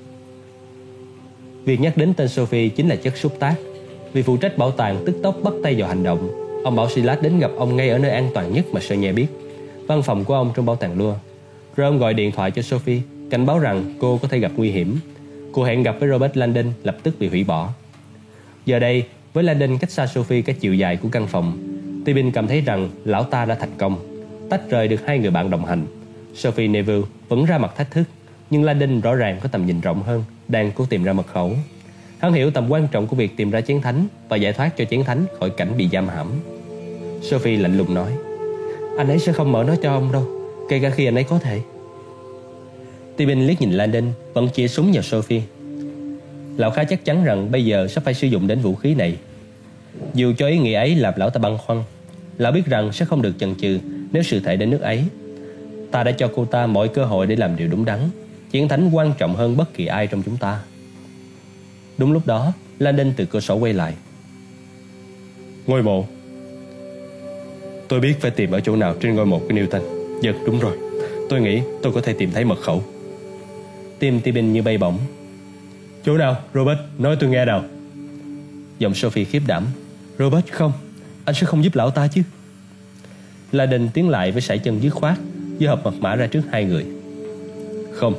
Việc nhắc đến tên Sophie chính là chất xúc tác. Vì phụ trách bảo tàng tức tốc bắt tay vào hành động. Ông bảo Silas đến gặp ông ngay ở nơi an toàn nhất mà Chenier biết, văn phòng của ông trong bảo tàng Louvre. Rồi ông gọi điện thoại cho Sophie, cảnh báo rằng cô có thể gặp nguy hiểm. Cuộc hẹn gặp với Robert Landon lập tức bị hủy bỏ. Giờ đây, với Landon cách xa Sophie cả chiều dài của căn phòng, Tibin cảm thấy rằng lão ta đã thành công, tách rời được hai người bạn đồng hành. Sophie Neville vẫn ra mặt thách thức, nhưng Landon rõ ràng có tầm nhìn rộng hơn, đang cố tìm ra mật khẩu. Hắn hiểu tầm quan trọng của việc tìm ra chiến thánh và giải thoát cho chiến thánh khỏi cảnh bị giam hãm. Sophie lạnh lùng nói, anh ấy sẽ không mở nó cho ông đâu, kể cả khi anh ấy có thể. Tibin liếc nhìn Landon, vẫn chĩa súng vào Sophie. Lão khá chắc chắn rằng bây giờ sắp phải sử dụng đến vũ khí này. Dù cho ý nghĩ ấy làm lão ta băn khoăn, lão biết rằng sẽ không được chần chừ nếu sự thể đến nước ấy. Ta đã cho cô ta mọi cơ hội để làm điều đúng đắn. Chiến thánh quan trọng hơn bất kỳ ai trong chúng ta. Đúng lúc đó, Landon từ cửa sổ quay lại. Ngôi mộ. Tôi biết phải tìm ở chỗ nào trên ngôi mộ của Newton. Giật đúng rồi. Tôi nghĩ tôi có thể tìm thấy mật khẩu. Tim Tibin như bay bổng. Chỗ nào, Robert? Nói tôi nghe nào. Giọng Sophie khiếp đảm. Robert không, anh sẽ không giúp lão ta chứ. Landon tiến lại với sải chân dứt khoát, giơ hộp mật mã ra trước hai người. Không.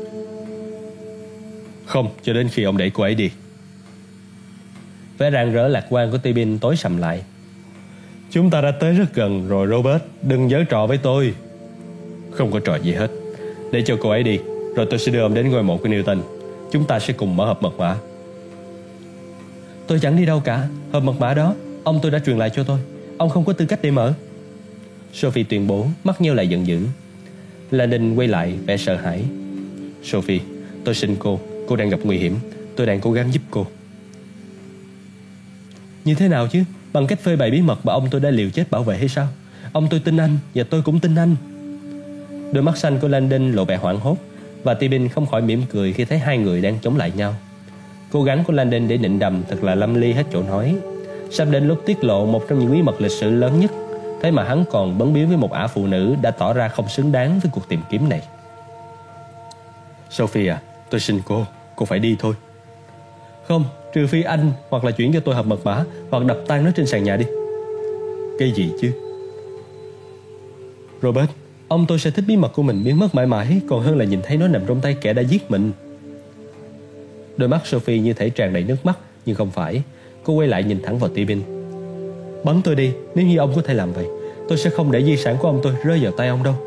Không, cho đến khi ông đẩy cô ấy đi. Vẻ rạng rỡ lạc quan của Tibin tối sầm lại. Chúng ta đã tới rất gần rồi Robert, đừng giở trò với tôi. Không có trò gì hết. Để cho cô ấy đi, rồi tôi sẽ đưa ông đến ngôi mộ của Newton. Chúng ta sẽ cùng mở hộp mật mã. Tôi chẳng đi đâu cả. Hộp mật mã đó, ông tôi đã truyền lại cho tôi. Ông không có tư cách để mở. Sophie tuyên bố, mắt nheo lại giận dữ. Landon quay lại vẻ sợ hãi. Sophie, tôi xin cô, cô đang gặp nguy hiểm. Tôi đang cố gắng giúp cô. Như thế nào chứ? Bằng cách phơi bày bí mật mà ông tôi đã liều chết bảo vệ hay sao? Ông tôi tin anh và tôi cũng tin anh. Đôi mắt xanh của Landon lộ vẻ hoảng hốt, và Tibin không khỏi mỉm cười khi thấy hai người đang chống lại nhau. Cố gắng của Landon để nịnh đầm thật là lâm ly hết chỗ nói. Sắp đến lúc tiết lộ một trong những bí mật lịch sử lớn nhất, thế mà hắn còn bấn biếu với một ả phụ nữ đã tỏ ra không xứng đáng với cuộc tìm kiếm này. Sophie à, tôi xin cô, cô phải đi thôi. Không, trừ phi anh hoặc là chuyển cho tôi hộp mật mã, hoặc đập tan nó trên sàn nhà đi. Cái gì chứ? Robert, ông tôi sẽ thích bí mật của mình biến mất mãi mãi, còn hơn là nhìn thấy nó nằm trong tay kẻ đã giết mình. Đôi mắt Sophie như thể tràn đầy nước mắt, nhưng không phải. Cô quay lại nhìn thẳng vào Tibin. Bắn tôi đi, nếu như ông có thể làm vậy. Tôi sẽ không để di sản của ông tôi rơi vào tay ông đâu.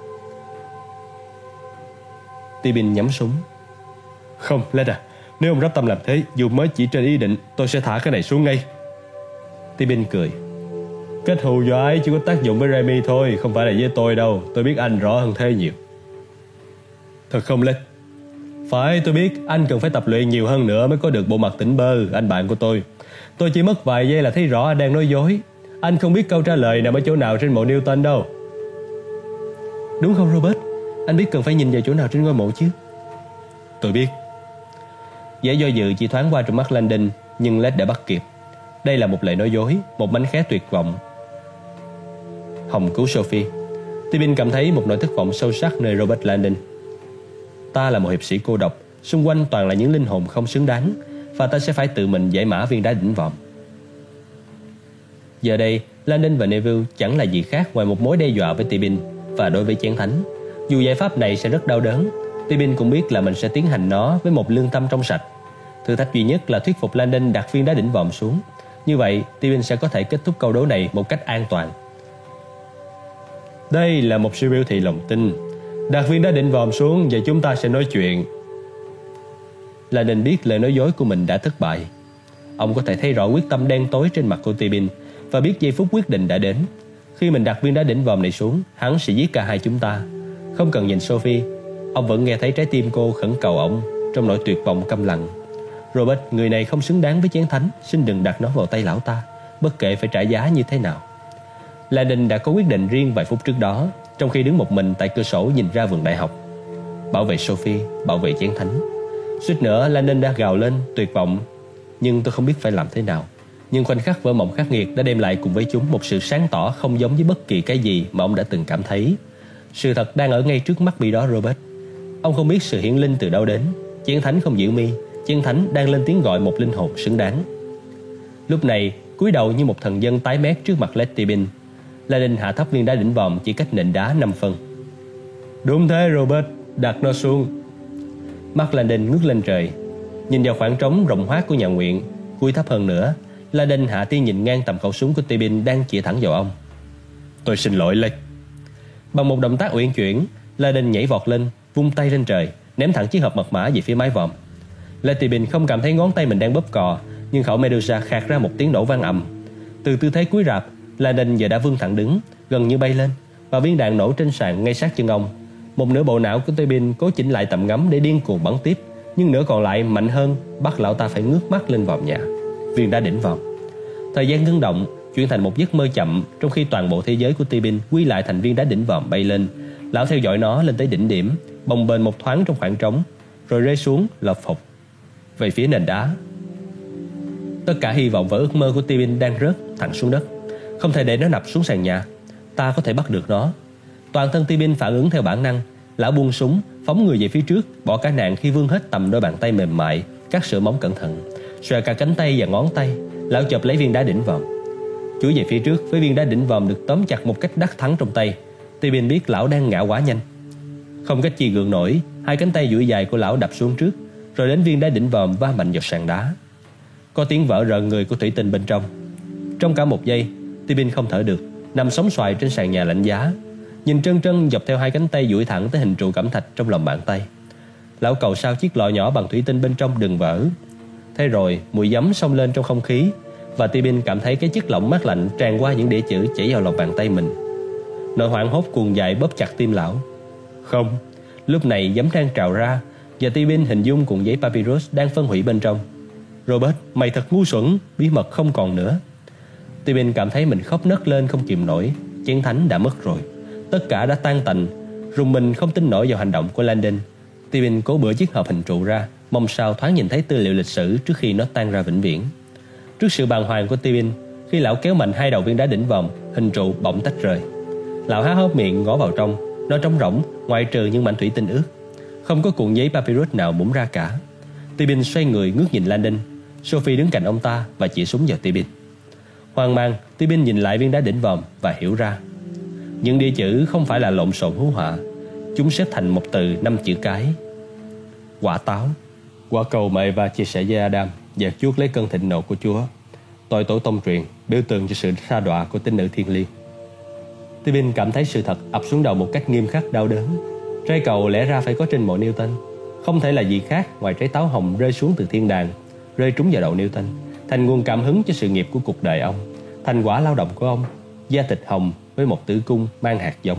Tibin nhắm súng. Không, Leda, nếu ông rắp tâm làm thế, dù mới chỉ trên ý định, tôi sẽ thả cái này xuống ngay. Tibin cười. Kết thù do ấy chỉ có tác dụng với Remy thôi, không phải là với tôi đâu. Tôi biết anh rõ hơn thế nhiều. Thật không Lết? Phải, tôi biết anh cần phải tập luyện nhiều hơn nữa mới có được bộ mặt tỉnh bơ, anh bạn của tôi. Tôi chỉ mất vài giây là thấy rõ anh đang nói dối. Anh không biết câu trả lời nằm ở chỗ nào trên mộ Newton đâu. Đúng không Robert? Anh biết cần phải nhìn vào chỗ nào trên ngôi mộ chứ? Tôi biết. Vẻ do dự chỉ thoáng qua trong mắt Landon, nhưng Led đã bắt kịp. Đây là một lời nói dối, một mánh khóe tuyệt vọng. Hồng cứu Sophie. Tibin cảm thấy một nỗi thất vọng sâu sắc nơi Robert Landon. Ta là một hiệp sĩ cô độc, xung quanh toàn là những linh hồn không xứng đáng, và ta sẽ phải tự mình giải mã viên đá đỉnh vòm. Giờ đây, Landon và Neville chẳng là gì khác ngoài một mối đe dọa với Tibin và đối với Chén Thánh. Dù giải pháp này sẽ rất đau đớn, Tibin cũng biết là mình sẽ tiến hành nó với một lương tâm trong sạch. Thử thách duy nhất là thuyết phục Landon đặt viên đá đỉnh vòm xuống. Như vậy, Tibin sẽ có thể kết thúc câu đố này một cách an toàn. Đây là một sự biểu thị lòng tin. Đặt viên đá đỉnh vòm xuống và chúng ta sẽ nói chuyện. Landon biết lời nói dối của mình đã thất bại. Ông có thể thấy rõ quyết tâm đen tối trên mặt của Tibin và biết giây phút quyết định đã đến. Khi mình đặt viên đá đỉnh vòm này xuống, hắn sẽ giết cả hai chúng ta. Không cần nhìn Sophie, ông vẫn nghe thấy trái tim cô khẩn cầu ông trong nỗi tuyệt vọng câm lặng. Robert, người này không xứng đáng với Chén Thánh, xin đừng đặt nó vào tay lão ta, bất kể phải trả giá như thế nào. Landon đã có quyết định riêng vài phút trước đó, trong khi đứng một mình tại cửa sổ nhìn ra vườn đại học. Bảo vệ Sophie, bảo vệ Chén Thánh. Suýt nữa Landon đã gào lên tuyệt vọng. Nhưng tôi không biết phải làm thế nào. Nhưng khoảnh khắc vỡ mộng khắc nghiệt đã đem lại cùng với chúng một sự sáng tỏ không giống với bất kỳ cái gì mà ông đã từng cảm thấy. Sự thật đang ở ngay trước mắt bị đó Robert. Ông không biết sự hiển linh từ đâu đến. Chén Thánh không giữ mi. Chén Thánh đang lên tiếng gọi một linh hồn xứng đáng. Lúc này, cúi đầu như một thần dân tái mét trước mặt Led Tibin, Landon hạ thấp viên đá đỉnh vòm chỉ cách nền đá năm phân. Đúng thế Robert, đặt nó xuống. Mắt Landon ngước lên trời, nhìn vào khoảng trống rộng hoác của nhà nguyện. Cúi thấp hơn nữa, Landon hạ tia nhìn ngang tầm khẩu súng của Tibin đang chĩa thẳng vào ông. Tôi xin lỗi Led. Bằng một động tác uyển chuyển, Landon nhảy vọt lên, vung tay lên trời, ném thẳng chiếc hộp mật mã về phía mái vòm. Led Tibin không cảm thấy ngón tay mình đang bóp cò, nhưng khẩu Medusa khạc ra một tiếng nổ vang ầm. Từ tư thế cúi rạp, Landon giờ đã vươn thẳng đứng, gần như bay lên, và viên đạn nổ trên sàn ngay sát chân ông. Một nửa bộ não của Tibin cố chỉnh lại tầm ngắm để điên cuồng bắn tiếp, nhưng nửa còn lại mạnh hơn, bắt lão ta phải ngước mắt lên vòm nhà. Viên đá đỉnh vòm. Thời gian ngưng động, chuyển thành một giấc mơ chậm, trong khi toàn bộ thế giới của Tibin quy lại thành viên đá đỉnh vòm bay lên. Lão theo dõi nó lên tới đỉnh điểm, bồng bềnh một thoáng trong khoảng trống, rồi rơi xuống lật phục về phía nền đá. Tất cả hy vọng và ước mơ của Tibin đang rớt thẳng xuống đất. Không thể để nó nằm xuống sàn nhà. Ta có thể bắt được nó. Toàn thân Tibin phản ứng theo bản năng. Lão buông súng, phóng người về phía trước, bỏ cả nạn khi vươn hết tầm đôi bàn tay mềm mại, cắt sữa móng cẩn thận, xòe cả cánh tay và ngón tay. Lão chộp lấy viên đá đỉnh vòm, chúi về phía trước với viên đá đỉnh vòm được tóm chặt một cách đắc thắng trong tay. Tibin biết lão đang ngã quá nhanh, không cách chi gượng nổi. Hai cánh tay duỗi dài của lão đập xuống trước, rồi đến viên đá đỉnh vòm va mạnh vào sàn đá. Có tiếng vỡ rợn người của thủy tinh bên trong. Trong cả một giây, Tibin không thở được, nằm sóng xoài trên sàn nhà lạnh giá, nhìn trân trân dọc theo hai cánh tay duỗi thẳng tới hình trụ cẩm thạch trong lòng bàn tay. Lão cầu sao chiếc lọ nhỏ bằng thủy tinh bên trong đừng vỡ. Thế rồi mùi giấm xông lên trong không khí, và Tibin cảm thấy cái chất lỏng mát lạnh tràn qua những đĩa chữ chảy vào lòng bàn tay mình. Nỗi hoảng hốt cuồng dại bóp chặt tim lão. Không, lúc này giấm đang trào ra, và Tibin hình dung cuộn giấy papyrus đang phân hủy bên trong. Robert, mày thật ngu xuẩn, bí mật không còn nữa. Tibin cảm thấy mình khóc nấc lên không kìm nổi. Chén Thánh đã mất rồi. Tất cả đã tan tành. Rùng mình không tin nổi vào hành động của Landon. Tibin cố bữa chiếc hộp hình trụ ra, mong sao thoáng nhìn thấy tư liệu lịch sử trước khi nó tan ra vĩnh viễn. Trước sự bàng hoàng của Tibin, khi lão kéo mạnh hai đầu viên đá đỉnh vòm, hình trụ bỗng tách rời. Lão há hốc miệng ngó vào trong. Nó trống rỗng, ngoại trừ những mảnh thủy tinh ướt. Không có cuộn giấy papyrus nào búng ra cả. Tibin xoay người ngước nhìn Landon. Sophie đứng cạnh ông ta và chỉ súng vào Tibin. Hoang mang, Tibin nhìn lại viên đá đỉnh vòm và hiểu ra. Những đĩa chữ không phải là lộn xộn hú họa. Chúng xếp thành một từ năm chữ cái. Quả táo. Quả cầu mà Eva chia sẻ với Adam và chuốc lấy cơn thịnh nộ của Chúa. Tội tổ tông truyền, biểu tượng cho sự sa đọa của tín nữ thiên liêng. Tibin cảm thấy sự thật ập xuống đầu một cách nghiêm khắc đau đớn. Trái cầu lẽ ra phải có trên mộ Newton, không thể là gì khác ngoài trái táo hồng rơi xuống từ thiên đàng, rơi trúng vào đầu Newton, thành nguồn cảm hứng cho sự nghiệp của cuộc đời ông. Thành quả lao động của ông, da thịt hồng với một tử cung mang hạt giống.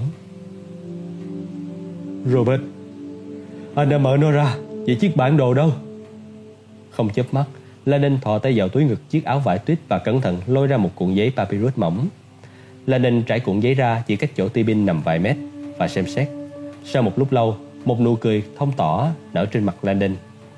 Robert, anh đã mở nó ra. Vậy chiếc bản đồ đâu? Không chớp mắt, Landon thò tay vào túi ngực chiếc áo vải tuyết và cẩn thận lôi ra một cuộn giấy papyrus mỏng. Landon trải cuộn giấy ra chỉ cách chỗ Tibin nằm vài mét và xem xét. Sau một lúc lâu, một nụ cười thông tỏ nở trên mặt Landon.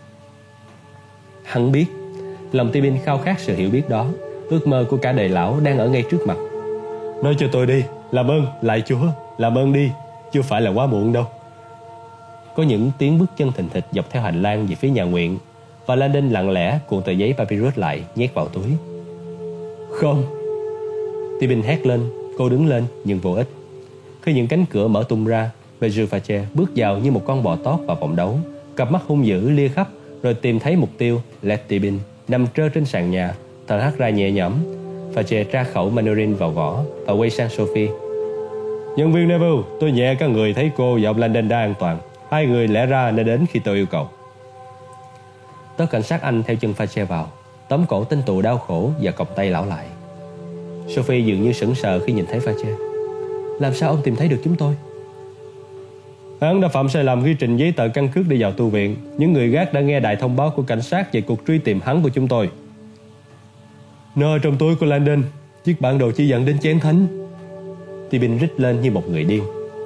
Hắn biết, lòng Tibin khao khát sự hiểu biết đó. Ước mơ của cả đời lão đang ở ngay trước mặt. Nói cho tôi đi, làm ơn, lạy Chúa, làm ơn đi, chưa phải là quá muộn đâu. Có những tiếng bước chân thình thịch dọc theo hành lang về phía nhà nguyện, và Landon lặng lẽ cuộn tờ giấy papyrus lại nhét vào túi. Không! Tibin hét lên. Cô đứng lên nhưng vô ích. Khi những cánh cửa mở tung ra, Bejufache bước vào như một con bò tót vào vòng đấu, cặp mắt hung dữ lia khắp, rồi tìm thấy mục tiêu, Led Tibin nằm trơ trên sàn nhà, thở hắt ra nhẹ nhõm. Fache tra khẩu Mandarin vào vỏ và quay sang Sophie. Nhân viên Neville, tôi nhẹ các người thấy cô và ông Landon đã an toàn. Hai người lẽ ra nên đến khi tôi yêu cầu. Tớ cảnh sát Anh theo chân Fache vào, tóm cổ tên tù đau khổ và còng tay lão lại. Sophie dường như sững sờ khi nhìn thấy Fache. Làm sao ông tìm thấy được chúng tôi? Hắn đã phạm sai lầm khi trình giấy tờ căn cước đi vào tu viện. Những người gác đã nghe đài thông báo của cảnh sát về cuộc truy tìm hắn của chúng tôi. Nó trong túi của Landon. Chiếc bản đồ chỉ dẫn đến chén thánh. Tibin rít lên như một người điên.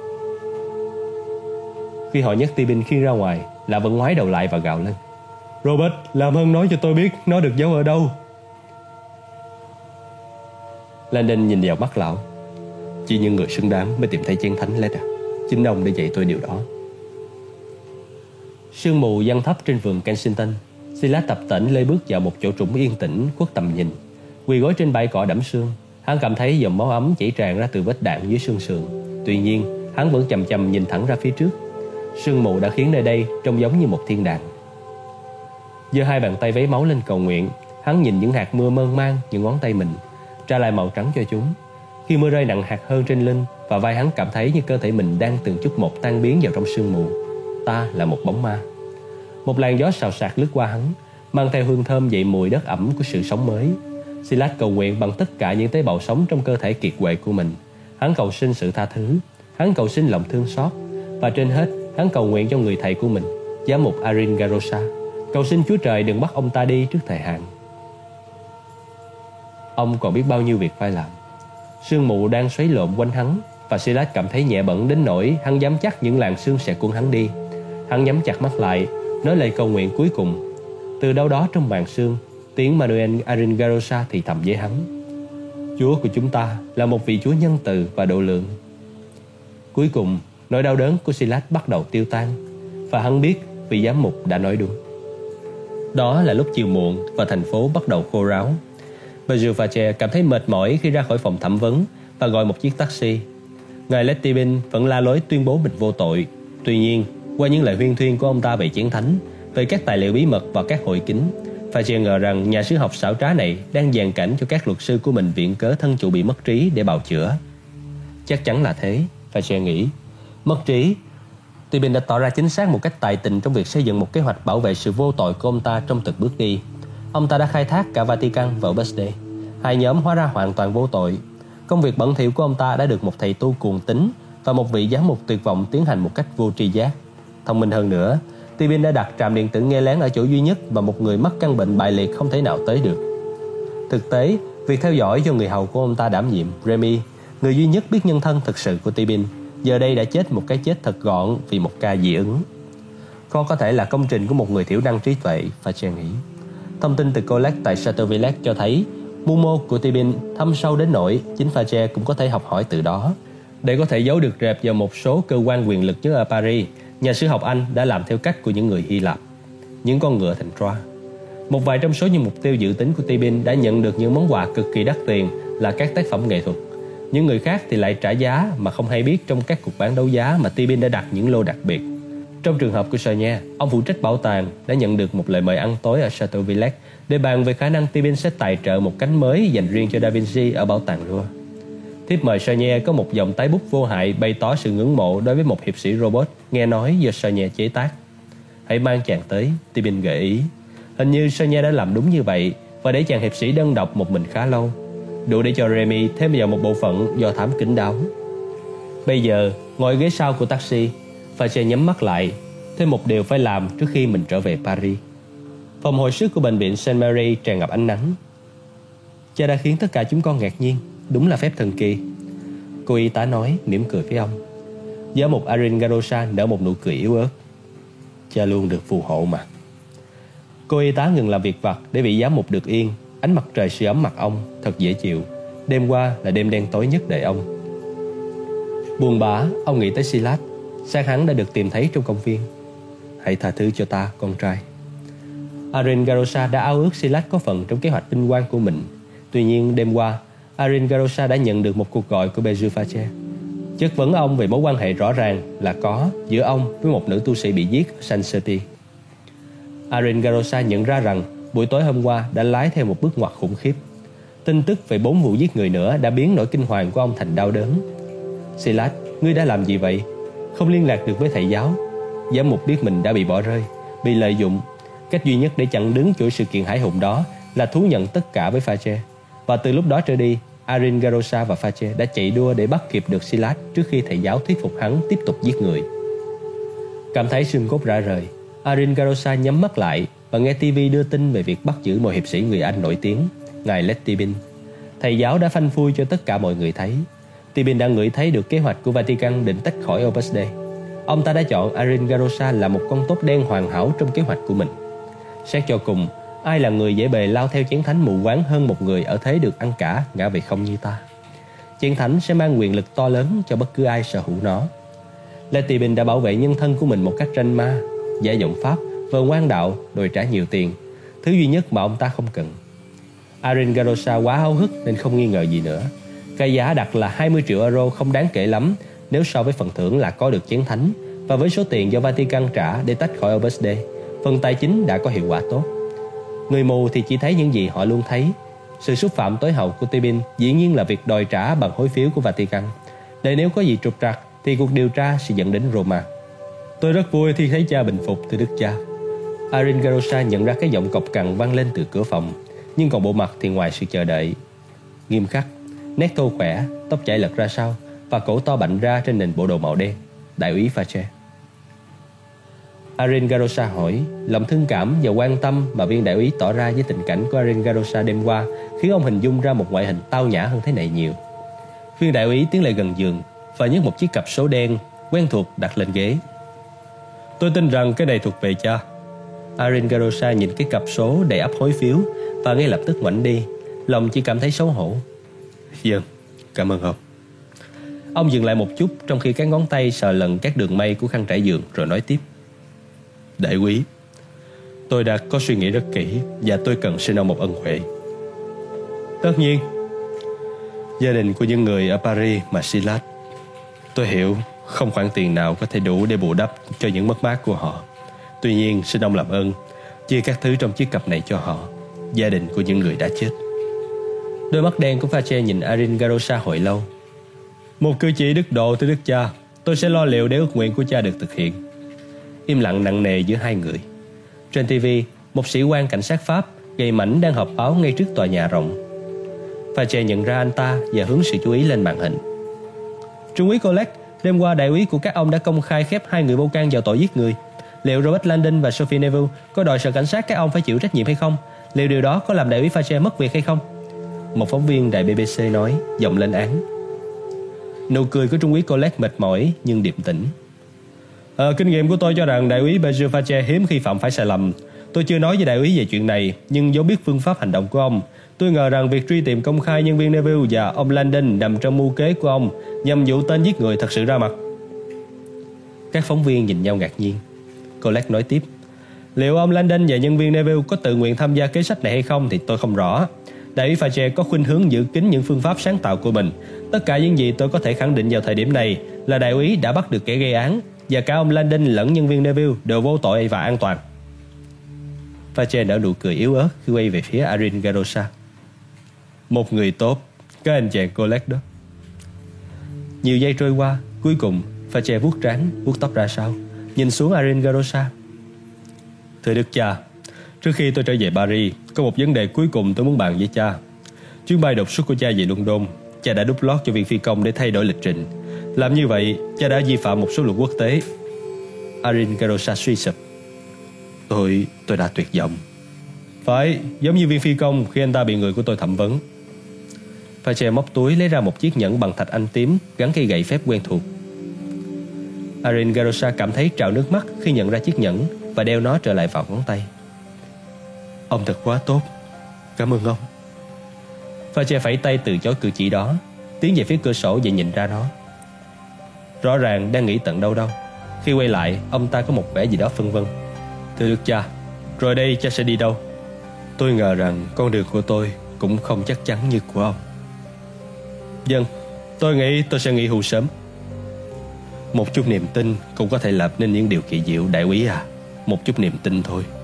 Khi họ nhấc Tibin khi ra ngoài, là vẫn ngoái đầu lại và gào lên. Robert, làm ơn nói cho tôi biết nó được giấu ở đâu. Landon nhìn vào mắt lão. Chỉ những người xứng đáng mới tìm thấy chén thánh Led à. Chính ông đã dạy tôi điều đó. Sương mù giăng thấp trên vườn Kensington. Silas tập tễnh lê bước vào một chỗ trũng yên tĩnh khuất tầm nhìn. Quỳ gối trên bãi cỏ đẫm sương, hắn cảm thấy dòng máu ấm chảy tràn ra từ vết đạn dưới xương sườn. Tuy nhiên, hắn vẫn chầm chầm nhìn thẳng ra phía trước. Sương mù đã khiến nơi đây trông giống như một thiên đàng. Giơ hai bàn tay vấy máu lên cầu nguyện, hắn nhìn những hạt mưa mơn man những ngón tay mình, trả lại màu trắng cho chúng. Khi mưa rơi nặng hạt hơn trên lưng, và vai hắn cảm thấy như cơ thể mình đang từng chút một tan biến vào trong sương mù. Ta là một bóng ma. Một làn gió xào xạc lướt qua hắn, mang theo hương thơm dậy mùi đất ẩm của sự sống mới. Silas cầu nguyện bằng tất cả những tế bào sống trong cơ thể kiệt quệ của mình. Hắn cầu xin sự tha thứ, hắn cầu xin lòng thương xót, và trên hết, hắn cầu nguyện cho người thầy của mình, giám mục Aringarosa, cầu xin Chúa Trời đừng bắt ông ta đi trước thời hạn. Ông còn biết bao nhiêu việc phải làm. Sương mù đang xoáy lộn quanh hắn, và Silas cảm thấy nhẹ bẫng đến nỗi hắn dám chắc những làn sương sẽ cuốn hắn đi. Hắn nhắm chặt mắt lại, nói lời cầu nguyện cuối cùng. Từ đâu đó trong màn sương, tiếng Manuel Aringarosa thì thầm với hắn. Chúa của chúng ta là một vị Chúa nhân từ và độ lượng. Cuối cùng, nỗi đau đớn của Silas bắt đầu tiêu tan, và hắn biết vị giám mục đã nói đúng. Đó là lúc chiều muộn và thành phố bắt đầu khô ráo. Bejufache cảm thấy mệt mỏi khi ra khỏi phòng thẩm vấn và gọi một chiếc taxi. Ngài Led Tibin vẫn la lối tuyên bố mình vô tội. Tuy nhiên, qua những lời huyên thuyên của ông ta về chén thánh, về các tài liệu bí mật và các hội kính, Fache ngờ rằng nhà sử học xảo trá này đang dàn cảnh cho các luật sư của mình viện cớ thân chủ bị mất trí để bào chữa. Chắc chắn là thế, Fache nghĩ. Mất trí. Tibin đã tỏ ra chính xác một cách tài tình trong việc xây dựng một kế hoạch bảo vệ sự vô tội của ông ta trong từng bước đi. Ông ta đã khai thác cả Vatican và Ubesde. Hai nhóm hóa ra hoàn toàn vô tội. Công việc bẩn thỉu của ông ta đã được một thầy tu cuồng tín và một vị giám mục tuyệt vọng tiến hành một cách vô tri giác. Thông minh hơn nữa, Tibin đã đặt trạm điện tử nghe lén ở chỗ duy nhất mà một người mắc căn bệnh bại liệt không thể nào tới được. Thực tế, việc theo dõi do người hầu của ông ta đảm nhiệm, Remy, người duy nhất biết nhân thân thực sự của Tibin, giờ đây đã chết một cái chết thật gọn vì một ca dị ứng. Khó có thể là công trình của một người thiểu năng trí tuệ, Fache nghĩ. Thông tin từ Collect tại Chateau Villette cho thấy mưu mô của Tibin thâm sâu đến nỗi chính Fache cũng có thể học hỏi từ đó. Để có thể giấu được rệp vào một số cơ quan quyền lực nhất ở Paris, nhà sử học Anh đã làm theo cách của những người Hy Lạp, những con ngựa thành Troa. Một vài trong số những mục tiêu dự tính của Tibin đã nhận được những món quà cực kỳ đắt tiền là các tác phẩm nghệ thuật. Những người khác thì lại trả giá mà không hay biết trong các cuộc bán đấu giá mà Tibin đã đặt những lô đặc biệt. Trong trường hợp của Sonia, ông phụ trách bảo tàng đã nhận được một lời mời ăn tối ở Chateau Villette để bàn về khả năng Tibin sẽ tài trợ một cánh mới dành riêng cho Da Vinci ở bảo tàng Louvre. Thiếp mời Sonia có một dòng tái bút vô hại bày tỏ sự ngưỡng mộ đối với một hiệp sĩ robot nghe nói do Sonia chế tác. Hãy mang chàng tới, Tibin gợi ý. Hình như Sonia đã làm đúng như vậy và để chàng hiệp sĩ đơn độc một mình khá lâu. đủ để cho Remy thêm vào một bộ phận do thám kín đáo. Bây giờ, ngồi ghế sau của taxi, Fache nhắm mắt lại, thêm một điều phải làm trước khi mình trở về Paris. Phòng hồi sức của bệnh viện Saint Mary tràn ngập ánh nắng. Cha đã khiến tất cả chúng con ngạc nhiên, đúng là phép thần kỳ, cô y tá nói, mỉm cười với ông. Giám mục Arin Garosa nở một nụ cười yếu ớt. Cha luôn được phù hộ mà. Cô y tá ngừng làm việc vặt để vị giám mục được yên. Ánh mặt trời sưởi ấm mặt ông, thật dễ chịu. Đêm qua là đêm đen tối nhất đời ông. Buồn bã, ông nghĩ tới Silas. Xác hắn đã được tìm thấy trong công viên. Hãy tha thứ cho ta, con trai. Arin Garosa đã ao ước Silas có phần trong kế hoạch vinh quang của mình. Tuy nhiên đêm qua, Arin Garosa đã nhận được một cuộc gọi của Bézu Fache, chất vấn ông về mối quan hệ rõ ràng là có giữa ông với một nữ tu sĩ bị giết ở Saint-Certi. Arin Garosa nhận ra rằng buổi tối hôm qua đã lái theo một bước ngoặt khủng khiếp. Tin tức về bốn vụ giết người nữa đã biến nỗi kinh hoàng của ông thành đau đớn. Silas, ngươi đã làm gì vậy? Không liên lạc được với thầy giáo. Giám mục biết mình đã bị bỏ rơi, bị lợi dụng. Cách duy nhất để chặn đứng chuỗi sự kiện hãi hùng đó là thú nhận tất cả với Fache. Và từ lúc đó trở đi, Arin Garosa và Fache đã chạy đua để bắt kịp được Silas trước khi thầy giáo thuyết phục hắn tiếp tục giết người. Cảm thấy xương cốt rã rời, Arin Garosa nhắm mắt lại và nghe ti vi đưa tin về việc bắt giữ một hiệp sĩ người Anh nổi tiếng, ngài Letibin. Thầy giáo đã phanh phui cho tất cả mọi người thấy. Tibin đã ngửi thấy được kế hoạch của Vatican định tách khỏi Opus Dei. Ông ta đã chọn Arin Garosa là một con tốt đen hoàn hảo trong kế hoạch của mình. Xét cho cùng, ai là người dễ bề lao theo chén thánh mù quáng hơn một người ở thế được ăn cả ngã về không như ta? Chén thánh sẽ mang quyền lực to lớn cho bất cứ ai sở hữu nó. Letibin đã bảo vệ nhân thân của mình một cách ranh ma, giả giọng pháp, vờ ngoan đạo, đòi trả nhiều tiền, thứ duy nhất mà ông ta không cần. Arin Garosa quá háo hức nên không nghi ngờ gì nữa. Cái giá đặt là hai mươi triệu euro không đáng kể lắm nếu so với phần thưởng là có được chén thánh, và với số tiền do Vatican trả để tách khỏi Opus Dei, phần tài chính đã có hiệu quả tốt. Người mù thì chỉ thấy những gì họ luôn thấy. Sự xúc phạm tối hậu của Tibin dĩ nhiên là việc đòi trả bằng hối phiếu của Vatican, để nếu có gì trục trặc thì cuộc điều tra sẽ dẫn đến Roma. Tôi rất vui khi thấy cha bình phục, thưa đức cha. Arin Garosa nhận ra cái giọng cộc cằn vang lên từ cửa phòng, nhưng còn bộ mặt thì ngoài sự chờ đợi. Nghiêm khắc, nét thô khỏe, tóc chảy lật ra sau và cổ to bạnh ra trên nền bộ đồ màu đen. Đại úy Fache. Arin Garosa hỏi. Lòng thương cảm và quan tâm mà viên đại úy tỏ ra với tình cảnh của Arin Garosa đêm qua khiến ông hình dung ra một ngoại hình tao nhã hơn thế này nhiều. Viên đại úy tiến lại gần giường và nhấc một chiếc cặp số đen quen thuộc đặt lên ghế. Tôi tin rằng cái này thuộc về cha. Arin Garosa nhìn cái cặp số đầy ắp hối phiếu và ngay lập tức ngoảnh đi. Lòng chỉ cảm thấy xấu hổ. Vâng, cảm ơn ông. Ông dừng lại một chút trong khi các ngón tay sờ lần các đường may của khăn trải giường rồi nói tiếp. Đại úy, tôi đã có suy nghĩ rất kỹ và tôi cần xin ông một ân huệ. Tất nhiên. Gia đình của những người ở Paris mà Silas, tôi hiểu không khoản tiền nào có thể đủ để bù đắp cho những mất mát của họ. Tuy nhiên xin ông làm ơn chia các thứ trong chiếc cặp này cho họ, gia đình của những người đã chết. Đôi mắt đen của Fache nhìn Arin Garosa hồi lâu. Một cử chỉ đức độ, thưa đức cha. Tôi sẽ lo liệu để ước nguyện của cha được thực hiện. Im lặng nặng nề giữa hai người. Trên ti vi, một sĩ quan cảnh sát Pháp gầy mảnh đang họp báo ngay trước tòa nhà rộng. Fache nhận ra anh ta và hướng sự chú ý lên màn hình. Trung úy Colette, đêm qua đại úy của các ông đã công khai khép hai người bâu can vào tội giết người. Liệu Robert Landon và Sophie Neville có đòi sở cảnh sát các ông phải chịu trách nhiệm hay không? Liệu điều đó có làm đại úy Fache mất việc hay không? Một phóng viên đài bê bê xê nói, giọng lên án. Nụ cười của Trung úy Colette mệt mỏi nhưng điềm tĩnh. À, kinh nghiệm của tôi cho rằng đại úy Bézu Fache hiếm khi phạm phải sai lầm. Tôi chưa nói với đại úy về chuyện này, nhưng do biết phương pháp hành động của ông, tôi ngờ rằng việc truy tìm công khai nhân viên Neville và ông Landon nằm trong mưu kế của ông nhằm dụ tên giết người thật sự ra mặt. Các phóng viên nhìn nhau ngạc nhiên. Colette nói tiếp. Liệu ông Landon và nhân viên Neville có tự nguyện tham gia kế sách này hay không thì tôi không rõ. Đại úy Fache có khuynh hướng giữ kín những phương pháp sáng tạo của mình. Tất cả những gì tôi có thể khẳng định vào thời điểm này là đại úy đã bắt được kẻ gây án, và cả ông Landon lẫn nhân viên Neville đều vô tội và an toàn. Fache nở nụ cười yếu ớt khi quay về phía Arin Garosa. Một người tốt, cái anh chàng Colette đó. Nhiều giây trôi qua, cuối cùng Fache vuốt trán, vuốt tóc ra sau, nhìn xuống Arin Garosa. Thưa đức cha, trước khi tôi trở về Paris, có một vấn đề cuối cùng tôi muốn bàn với cha. Chuyến bay đột xuất của cha về London, cha đã đút lót cho viên phi công để thay đổi lịch trình. Làm như vậy, cha đã vi phạm một số luật quốc tế. Arin Garosa suy sụp. Tôi, tôi đã tuyệt vọng. Phải, giống như viên phi công khi anh ta bị người của tôi thẩm vấn. Fache móc túi lấy ra một chiếc nhẫn bằng thạch anh tím gắn cây gậy phép quen thuộc. Arin Garosa cảm thấy trào nước mắt khi nhận ra chiếc nhẫn và đeo nó trở lại vào ngón tay. Ông thật quá tốt. Cảm ơn ông. Fache phẩy tay từ chối cử chỉ đó, tiến về phía cửa sổ và nhìn ra nó. Rõ ràng đang nghĩ tận đâu đâu. Khi quay lại, ông ta có một vẻ gì đó phân vân. Thưa đức cha, rồi đây cha sẽ đi đâu? Tôi ngờ rằng con đường của tôi cũng không chắc chắn như của ông. Vâng, tôi nghĩ tôi sẽ nghỉ hưu sớm. Một chút niềm tin cũng có thể lập nên những điều kỳ diệu, đại úy à. Một chút niềm tin thôi.